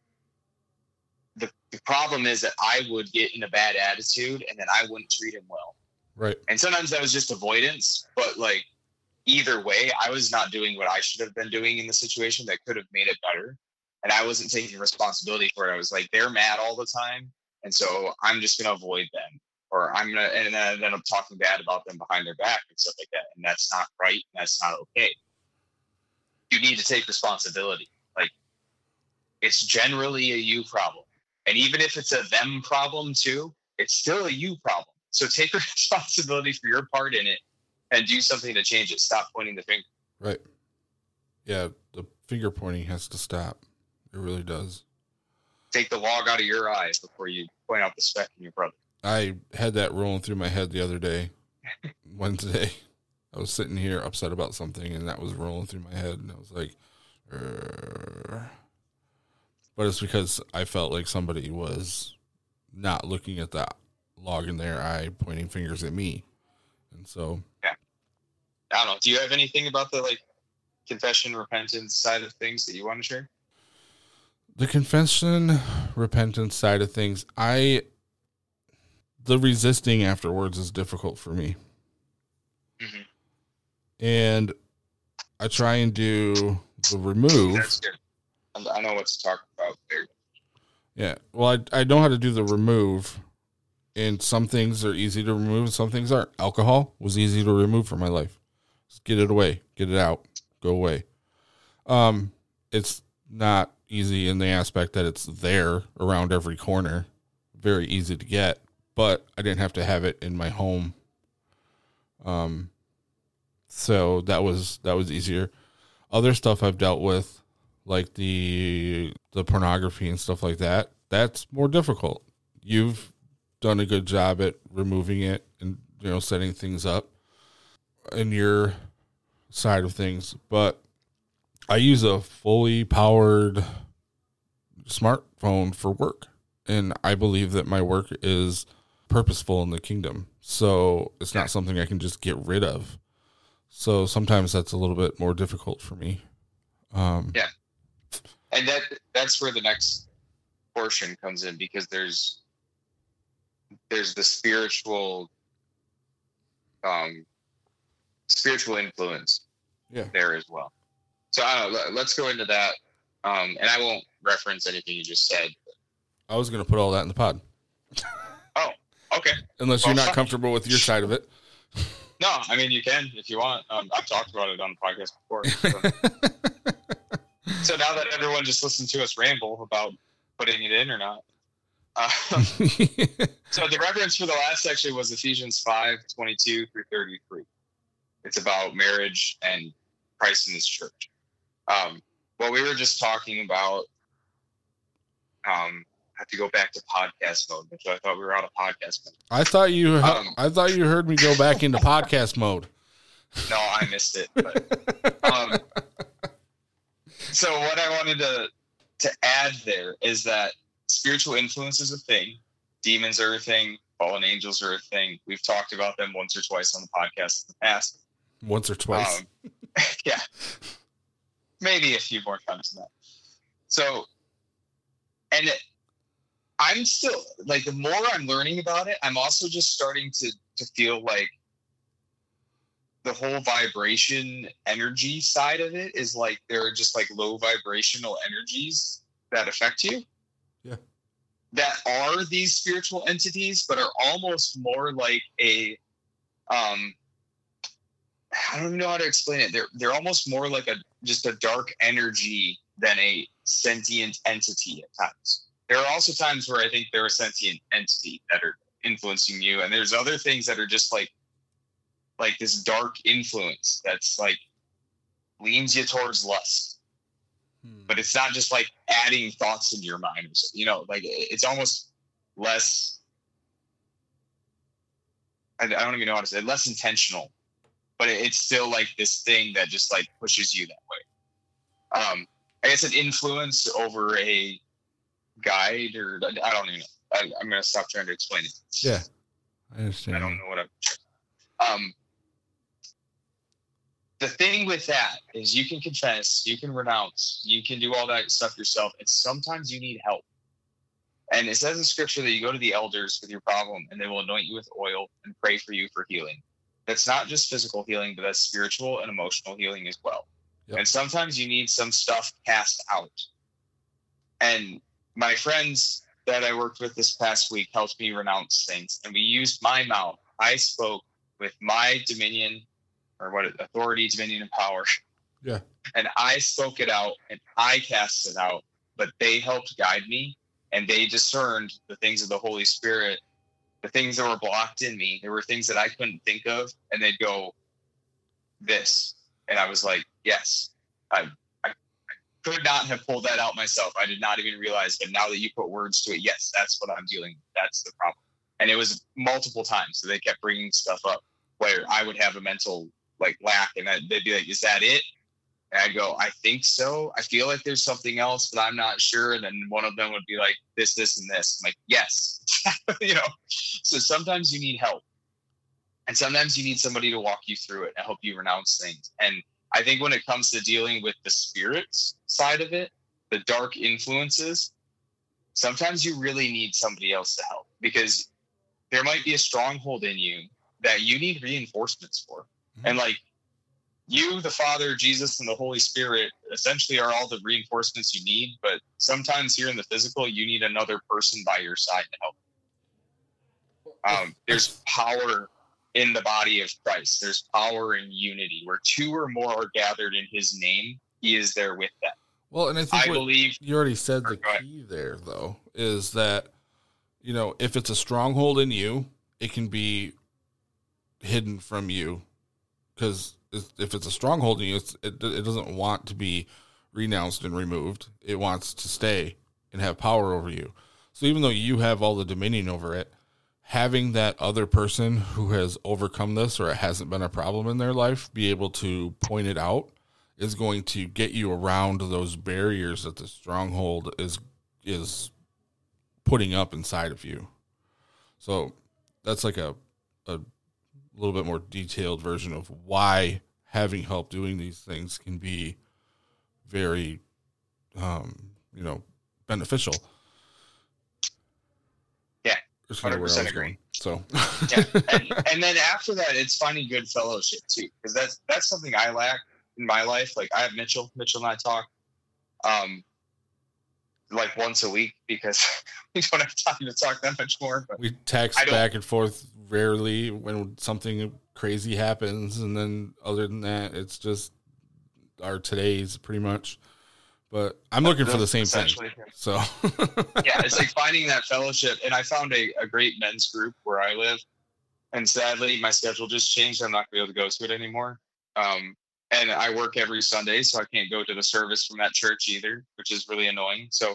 Speaker 3: The, the problem is that I would get in a bad attitude and then I wouldn't treat him well.
Speaker 2: Right.
Speaker 3: And sometimes that was just avoidance, but like either way, I was not doing what I should have been doing in the situation that could have made it better. And I wasn't taking responsibility for it. I was like, they're mad all the time, and so I'm just going to avoid them, or I'm going to, and then end up talking bad about them behind their back and stuff like that. And that's not right. And that's not okay. You need to take responsibility. Like, it's generally a you problem. And even if it's a them problem too, it's still a you problem. So take responsibility for your part in it and do something to change it. Stop pointing the finger.
Speaker 2: Right. Yeah. The finger pointing has to stop. It really does.
Speaker 3: Take the log out of your eyes before you point out the speck in your brother.
Speaker 2: I had that rolling through my head the other day, Wednesday. I was sitting here upset about something, and that was rolling through my head, and I was like, Urgh. But it's because I felt like somebody was not looking at that log in their eye, pointing fingers at me. And so,
Speaker 3: yeah. I don't know. Do you have anything about the like confession, repentance side of things that you want to share?
Speaker 2: The confession, repentance side of things, I, the resisting afterwards is difficult for me.
Speaker 3: Mm-hmm.
Speaker 2: And I try and do the remove.
Speaker 3: That's good. I know what to talk about there.
Speaker 2: Yeah. Well, I, I know how to do the remove, and some things are easy to remove and some things aren't. Alcohol was easy to remove from my life. Just get it away, get it out, go away. Um, it's not easy in the aspect that it's there around every corner, very easy to get, but I didn't have to have it in my home. Um, so that was, that was easier. Other stuff I've dealt with, like the, the pornography and stuff like that, that's more difficult. You've done a good job at removing it and, you know, setting things up in your side of things, but I use a fully powered smartphone for work, and I believe that my work is purposeful in the kingdom. So it's not something I can just get rid of. So sometimes that's a little bit more difficult for me. Um,
Speaker 3: yeah. And that that's where the next portion comes in, because there's there's the spiritual um, spiritual influence
Speaker 2: yeah.
Speaker 3: there as well. So I don't know, let's go into that. Um, and I won't reference anything you just said.
Speaker 2: I was going to put all that in the pod.
Speaker 3: Oh, okay.
Speaker 2: Unless
Speaker 3: well,
Speaker 2: you're not comfortable with your side of it.
Speaker 3: No, I mean, you can if you want. Um, I've talked about it on the podcast before. So. So now that everyone just listened to us ramble about putting it in or not. Uh, so the reference for the last section was Ephesians five twenty-two through thirty-three. It's about marriage and Christ in his church. Um, well, we were just talking about um, have to go back to podcast mode. So I thought we were out of podcast mode.
Speaker 2: I thought you.
Speaker 3: Um,
Speaker 2: I thought you heard me go back into podcast mode.
Speaker 3: No, I missed it. But, um, so what I wanted to to add there is that spiritual influence is a thing. Demons are a thing. Fallen angels are a thing. We've talked about them once or twice on the podcast in the past.
Speaker 2: Once or twice.
Speaker 3: Um, yeah. Maybe a few more times than that. So, and it, I'm still, like, the more I'm learning about it, I'm also just starting to, to feel like the whole vibration energy side of it is like, there are just like low vibrational energies that affect you.
Speaker 2: Yeah.
Speaker 3: That are these spiritual entities, but are almost more like a, um, I don't even know how to explain it. They're they're almost more like a just a dark energy than a sentient entity at times. There are also times where I think they're a sentient entity that are influencing you, and there's other things that are just like like this dark influence that's like leans you towards lust. Hmm. But it's not just like adding thoughts into your mind, you know, like it's almost less. I, I don't even know how to say it, less intentional. But it's still like this thing that just like pushes you that way. Um, I guess an influence over a guide, or I don't even know. I, I'm going to stop trying to explain it.
Speaker 2: Yeah, I understand.
Speaker 3: I don't know what I'm. Um, the thing with that is you can confess, you can renounce, you can do all that stuff yourself, and sometimes you need help. And it says in scripture that you go to the elders with your problem, and they will anoint you with oil and pray for you for healing. That's not just physical healing, but that's spiritual and emotional healing as well. Yep. And sometimes you need some stuff cast out. And my friends that I worked with this past week helped me renounce things. And we used my mouth. I spoke with my dominion, or what, authority, dominion, and power.
Speaker 2: Yeah.
Speaker 3: And I spoke it out, and I cast it out. But they helped guide me, and they discerned the things of the Holy Spirit. The things that were blocked in me, there were things that I couldn't think of, and they'd go, this. And I was like, yes, I, I could not have pulled that out myself. I did not even realize, but now that you put words to it, yes, that's what I'm dealing with. That's the problem. And it was multiple times. So they kept bringing stuff up where I would have a mental like lack, and they'd be like, is that it? And I'd go, I think so. I feel like there's something else, but I'm not sure. And then one of them would be like, this, this, and this. I'm like, yes. You know, so sometimes you need help. And sometimes you need somebody to walk you through it and help you renounce things. And I think when it comes to dealing with the spirits side of it, the dark influences, sometimes you really need somebody else to help, because there might be a stronghold in you that you need reinforcements for. Mm-hmm. And like, you, the Father, Jesus, and the Holy Spirit essentially are all the reinforcements you need. But sometimes here in the physical, you need another person by your side to help. Um, there's power in the body of Christ. There's power in unity. Where two or more are gathered in his name, he is there with them.
Speaker 2: Well, and I think
Speaker 3: I
Speaker 2: what
Speaker 3: believe
Speaker 2: you already said the key there, though, is that, you know, if it's a stronghold in you, it can be hidden from you, because if it's a stronghold in you, it's, it, it doesn't want to be renounced and removed. It wants to stay and have power over you. So even though you have all the dominion over it, having that other person who has overcome this, or it hasn't been a problem in their life, be able to point it out, is going to get you around those barriers that the stronghold is is putting up inside of you. So that's like a a little bit more detailed version of why having help doing these things can be very, um, you know, beneficial.
Speaker 3: Yeah,
Speaker 2: one
Speaker 3: hundred percent agree.
Speaker 2: So,
Speaker 3: yeah, and, and then after that, it's finding good fellowship too, because that's that's something I lack in my life. Like I have Mitchell, Mitchell and I talk, um, like once a week, because we don't have time to talk that much more. But
Speaker 2: we text back and forth rarely when something crazy happens, and then other than that, it's just our today's pretty much. But I'm looking for the same thing. So
Speaker 3: yeah, it's like finding that fellowship. And I found a, a great men's group where I live. And sadly, my schedule just changed. I'm not going to be able to go to it anymore. Um, and I work every Sunday, so I can't go to the service from that church either, which is really annoying. So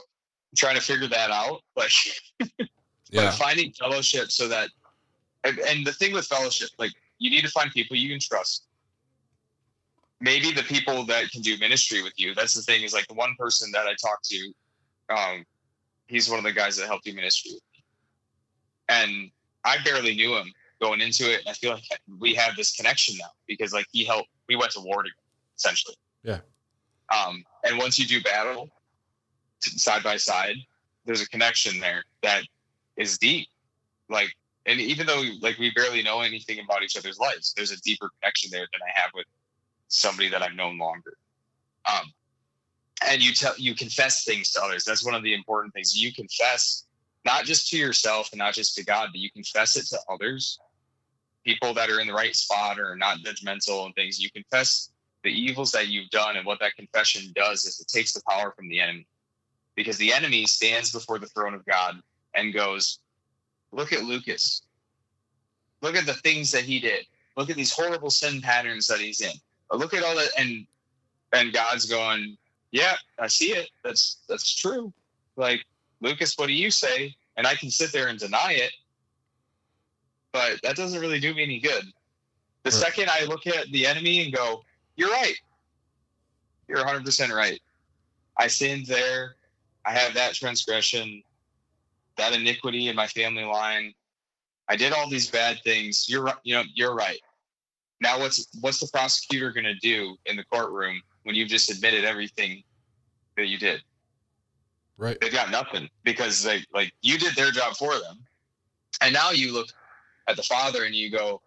Speaker 3: trying to figure that out. Like,
Speaker 2: Yeah.
Speaker 3: but finding fellowship so that, and, and the thing with fellowship, like, you need to find people you can trust. Maybe the people that can do ministry with you. That's the thing, is like the one person that I talked to, um, he's one of the guys that helped do ministry with me. And I barely knew him going into it. And I feel like we have this connection now because like he helped, we went to war together, essentially.
Speaker 2: Yeah.
Speaker 3: Um, and once you do battle t- side by side, there's a connection there that is deep. Like, and even though like we barely know anything about each other's lives, there's a deeper connection there than I have with somebody that I've known longer. Um, and you tell, you confess things to others. That's one of the important things. You confess not just to yourself and not just to God, but you confess it to others, people that are in the right spot or not judgmental and things. You confess the evils that you've done, and what that confession does is it takes the power from the enemy, because the enemy stands before the throne of God and goes, look at Lucas. Look at the things that he did. Look at these horrible sin patterns that he's in. Look at all that. And, and God's going, yeah, I see it. That's, that's true. Like, Lucas, what do you say? And I can sit there and deny it, but that doesn't really do me any good. The
Speaker 2: Right.
Speaker 3: second I look at the enemy and go, you're right. You're one hundred percent right. I sinned there. I have that transgression, that iniquity in my family line. I did all these bad things. You're right. You know, you're right. Now what's, what's the prosecutor going to do in the courtroom when you've just admitted everything that you did?
Speaker 2: Right.
Speaker 3: They've got nothing, because they, like, you did their job for them. And now you look at the Father and you go,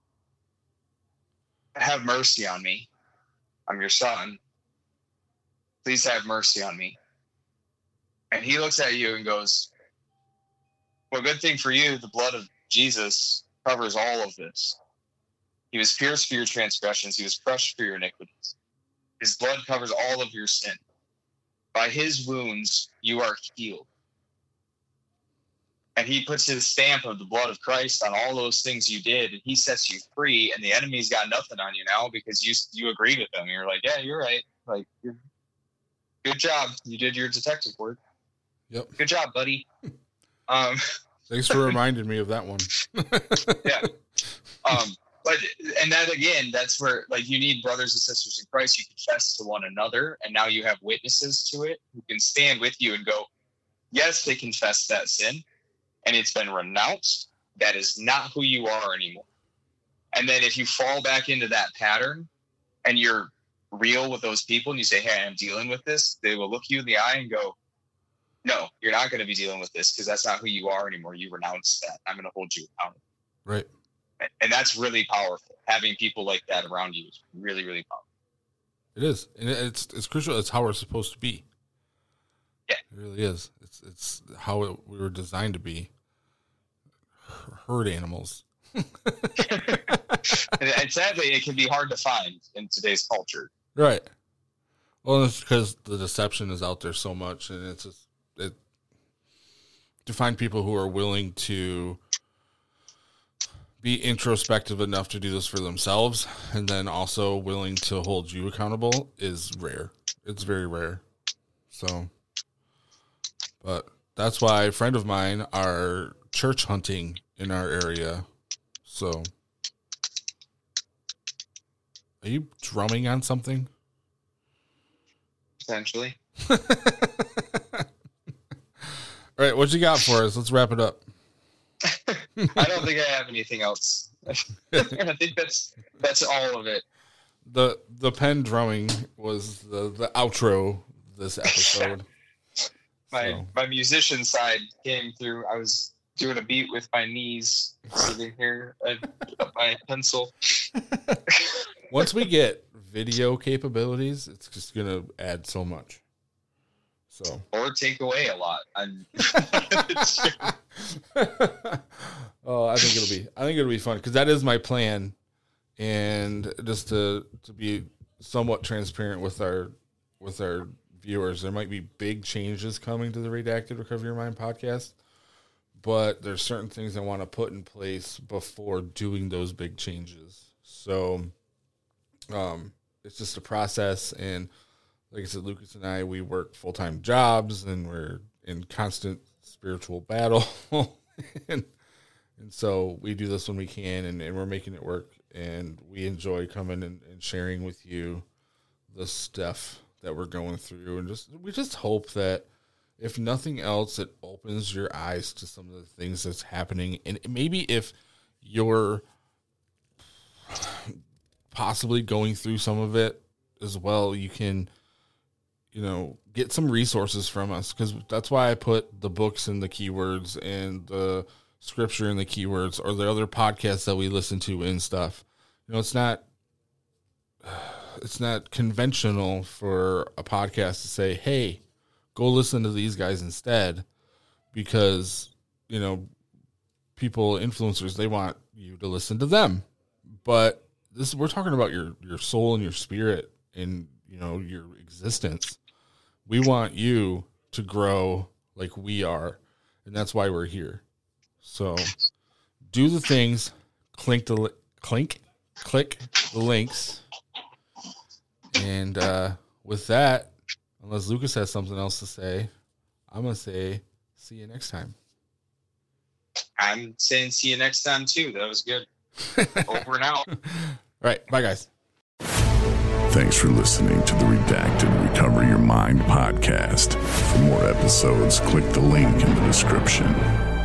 Speaker 3: have mercy on me. I'm your son. Please have mercy on me. And he looks at you and goes, well, good thing for you, the blood of Jesus covers all of this. He was pierced for your transgressions. He was crushed for your iniquities. His blood covers all of your sin. By his wounds, you are healed. And he puts his stamp of the blood of Christ on all those things you did, and he sets you free, and the enemy's got nothing on you now because you you agreed with them. You're like, yeah, you're right. Like, you're, good job. You did your detective work.
Speaker 2: Yep.
Speaker 3: Good job, buddy. Um,
Speaker 2: Thanks for reminding me of that one.
Speaker 3: yeah. Um, but, and that, again, that's where, like, you need brothers and sisters in Christ. You confess to one another, and now you have witnesses to it who can stand with you and go, yes, they confess that sin, and it's been renounced. That is not who you are anymore. And then if you fall back into that pattern and you're real with those people and you say, hey, I'm dealing with this, they will look you in the eye and go, no, you're not going to be dealing with this because that's not who you are anymore. You renounce that. I'm going to hold you accountable.
Speaker 2: Right.
Speaker 3: And that's really powerful. Having people like that around you is really, really powerful.
Speaker 2: It is. And it's it's crucial. It's how we're supposed to be.
Speaker 3: Yeah.
Speaker 2: It really is. It's it's how it, we were designed to be. Herd animals.
Speaker 3: and, and sadly, it can be hard to find in today's culture.
Speaker 2: Right. Well, it's because the deception is out there so much, and it's just, it to find people who are willing to be introspective enough to do this for themselves, and then also willing to hold you accountable is rare. It's very rare. So, but that's why a friend of mine are church hunting in our area. So, are you drumming on something?
Speaker 3: Potentially.
Speaker 2: All right, what you got for us? Let's wrap it up.
Speaker 3: I don't think I have anything else. I think that's that's all of it.
Speaker 2: The the pen drumming was the, the outro this episode.
Speaker 3: my
Speaker 2: so.
Speaker 3: my musician side came through. I was doing a beat with my knees, sitting here, I up my pencil.
Speaker 2: Once we get video capabilities, it's just gonna add so much. So
Speaker 3: Or take away a lot. I'm
Speaker 2: oh, I think it'll be I think it'll be fun because that is my plan, and just to to be somewhat transparent with our with our viewers, there might be big changes coming to the Redacted Recover Your Mind podcast, but there's certain things I want to put in place before doing those big changes. So, um, it's just a process, and like I said, Lucas and I, we work full-time jobs, and we're in constant spiritual battle. and, and so we do this when we can, and, and we're making it work. And we enjoy coming and, and sharing with you the stuff that we're going through. And just we just hope that, if nothing else, it opens your eyes to some of the things that's happening. And maybe if you're possibly going through some of it as well, you can, you know, get some resources from us, because that's why I put the books and the keywords and the scripture and the keywords, or the other podcasts that we listen to and stuff. You know, it's not, it's not conventional for a podcast to say, hey, go listen to these guys instead, because, you know, people, influencers, they want you to listen to them. But this, we're talking about your, your soul and your spirit and, you know, your existence. We want you to grow like we are, and that's why we're here. So do the things, clink the li- clink, click the links. And uh, with that, unless Lucas has something else to say, I'm going to say, see you next time.
Speaker 3: I'm saying see you next time, too. That was good. Over and out.
Speaker 2: All right. Bye, guys.
Speaker 1: Thanks for listening to the Redacted Recover Your Mind podcast. For more episodes, click the link in the description.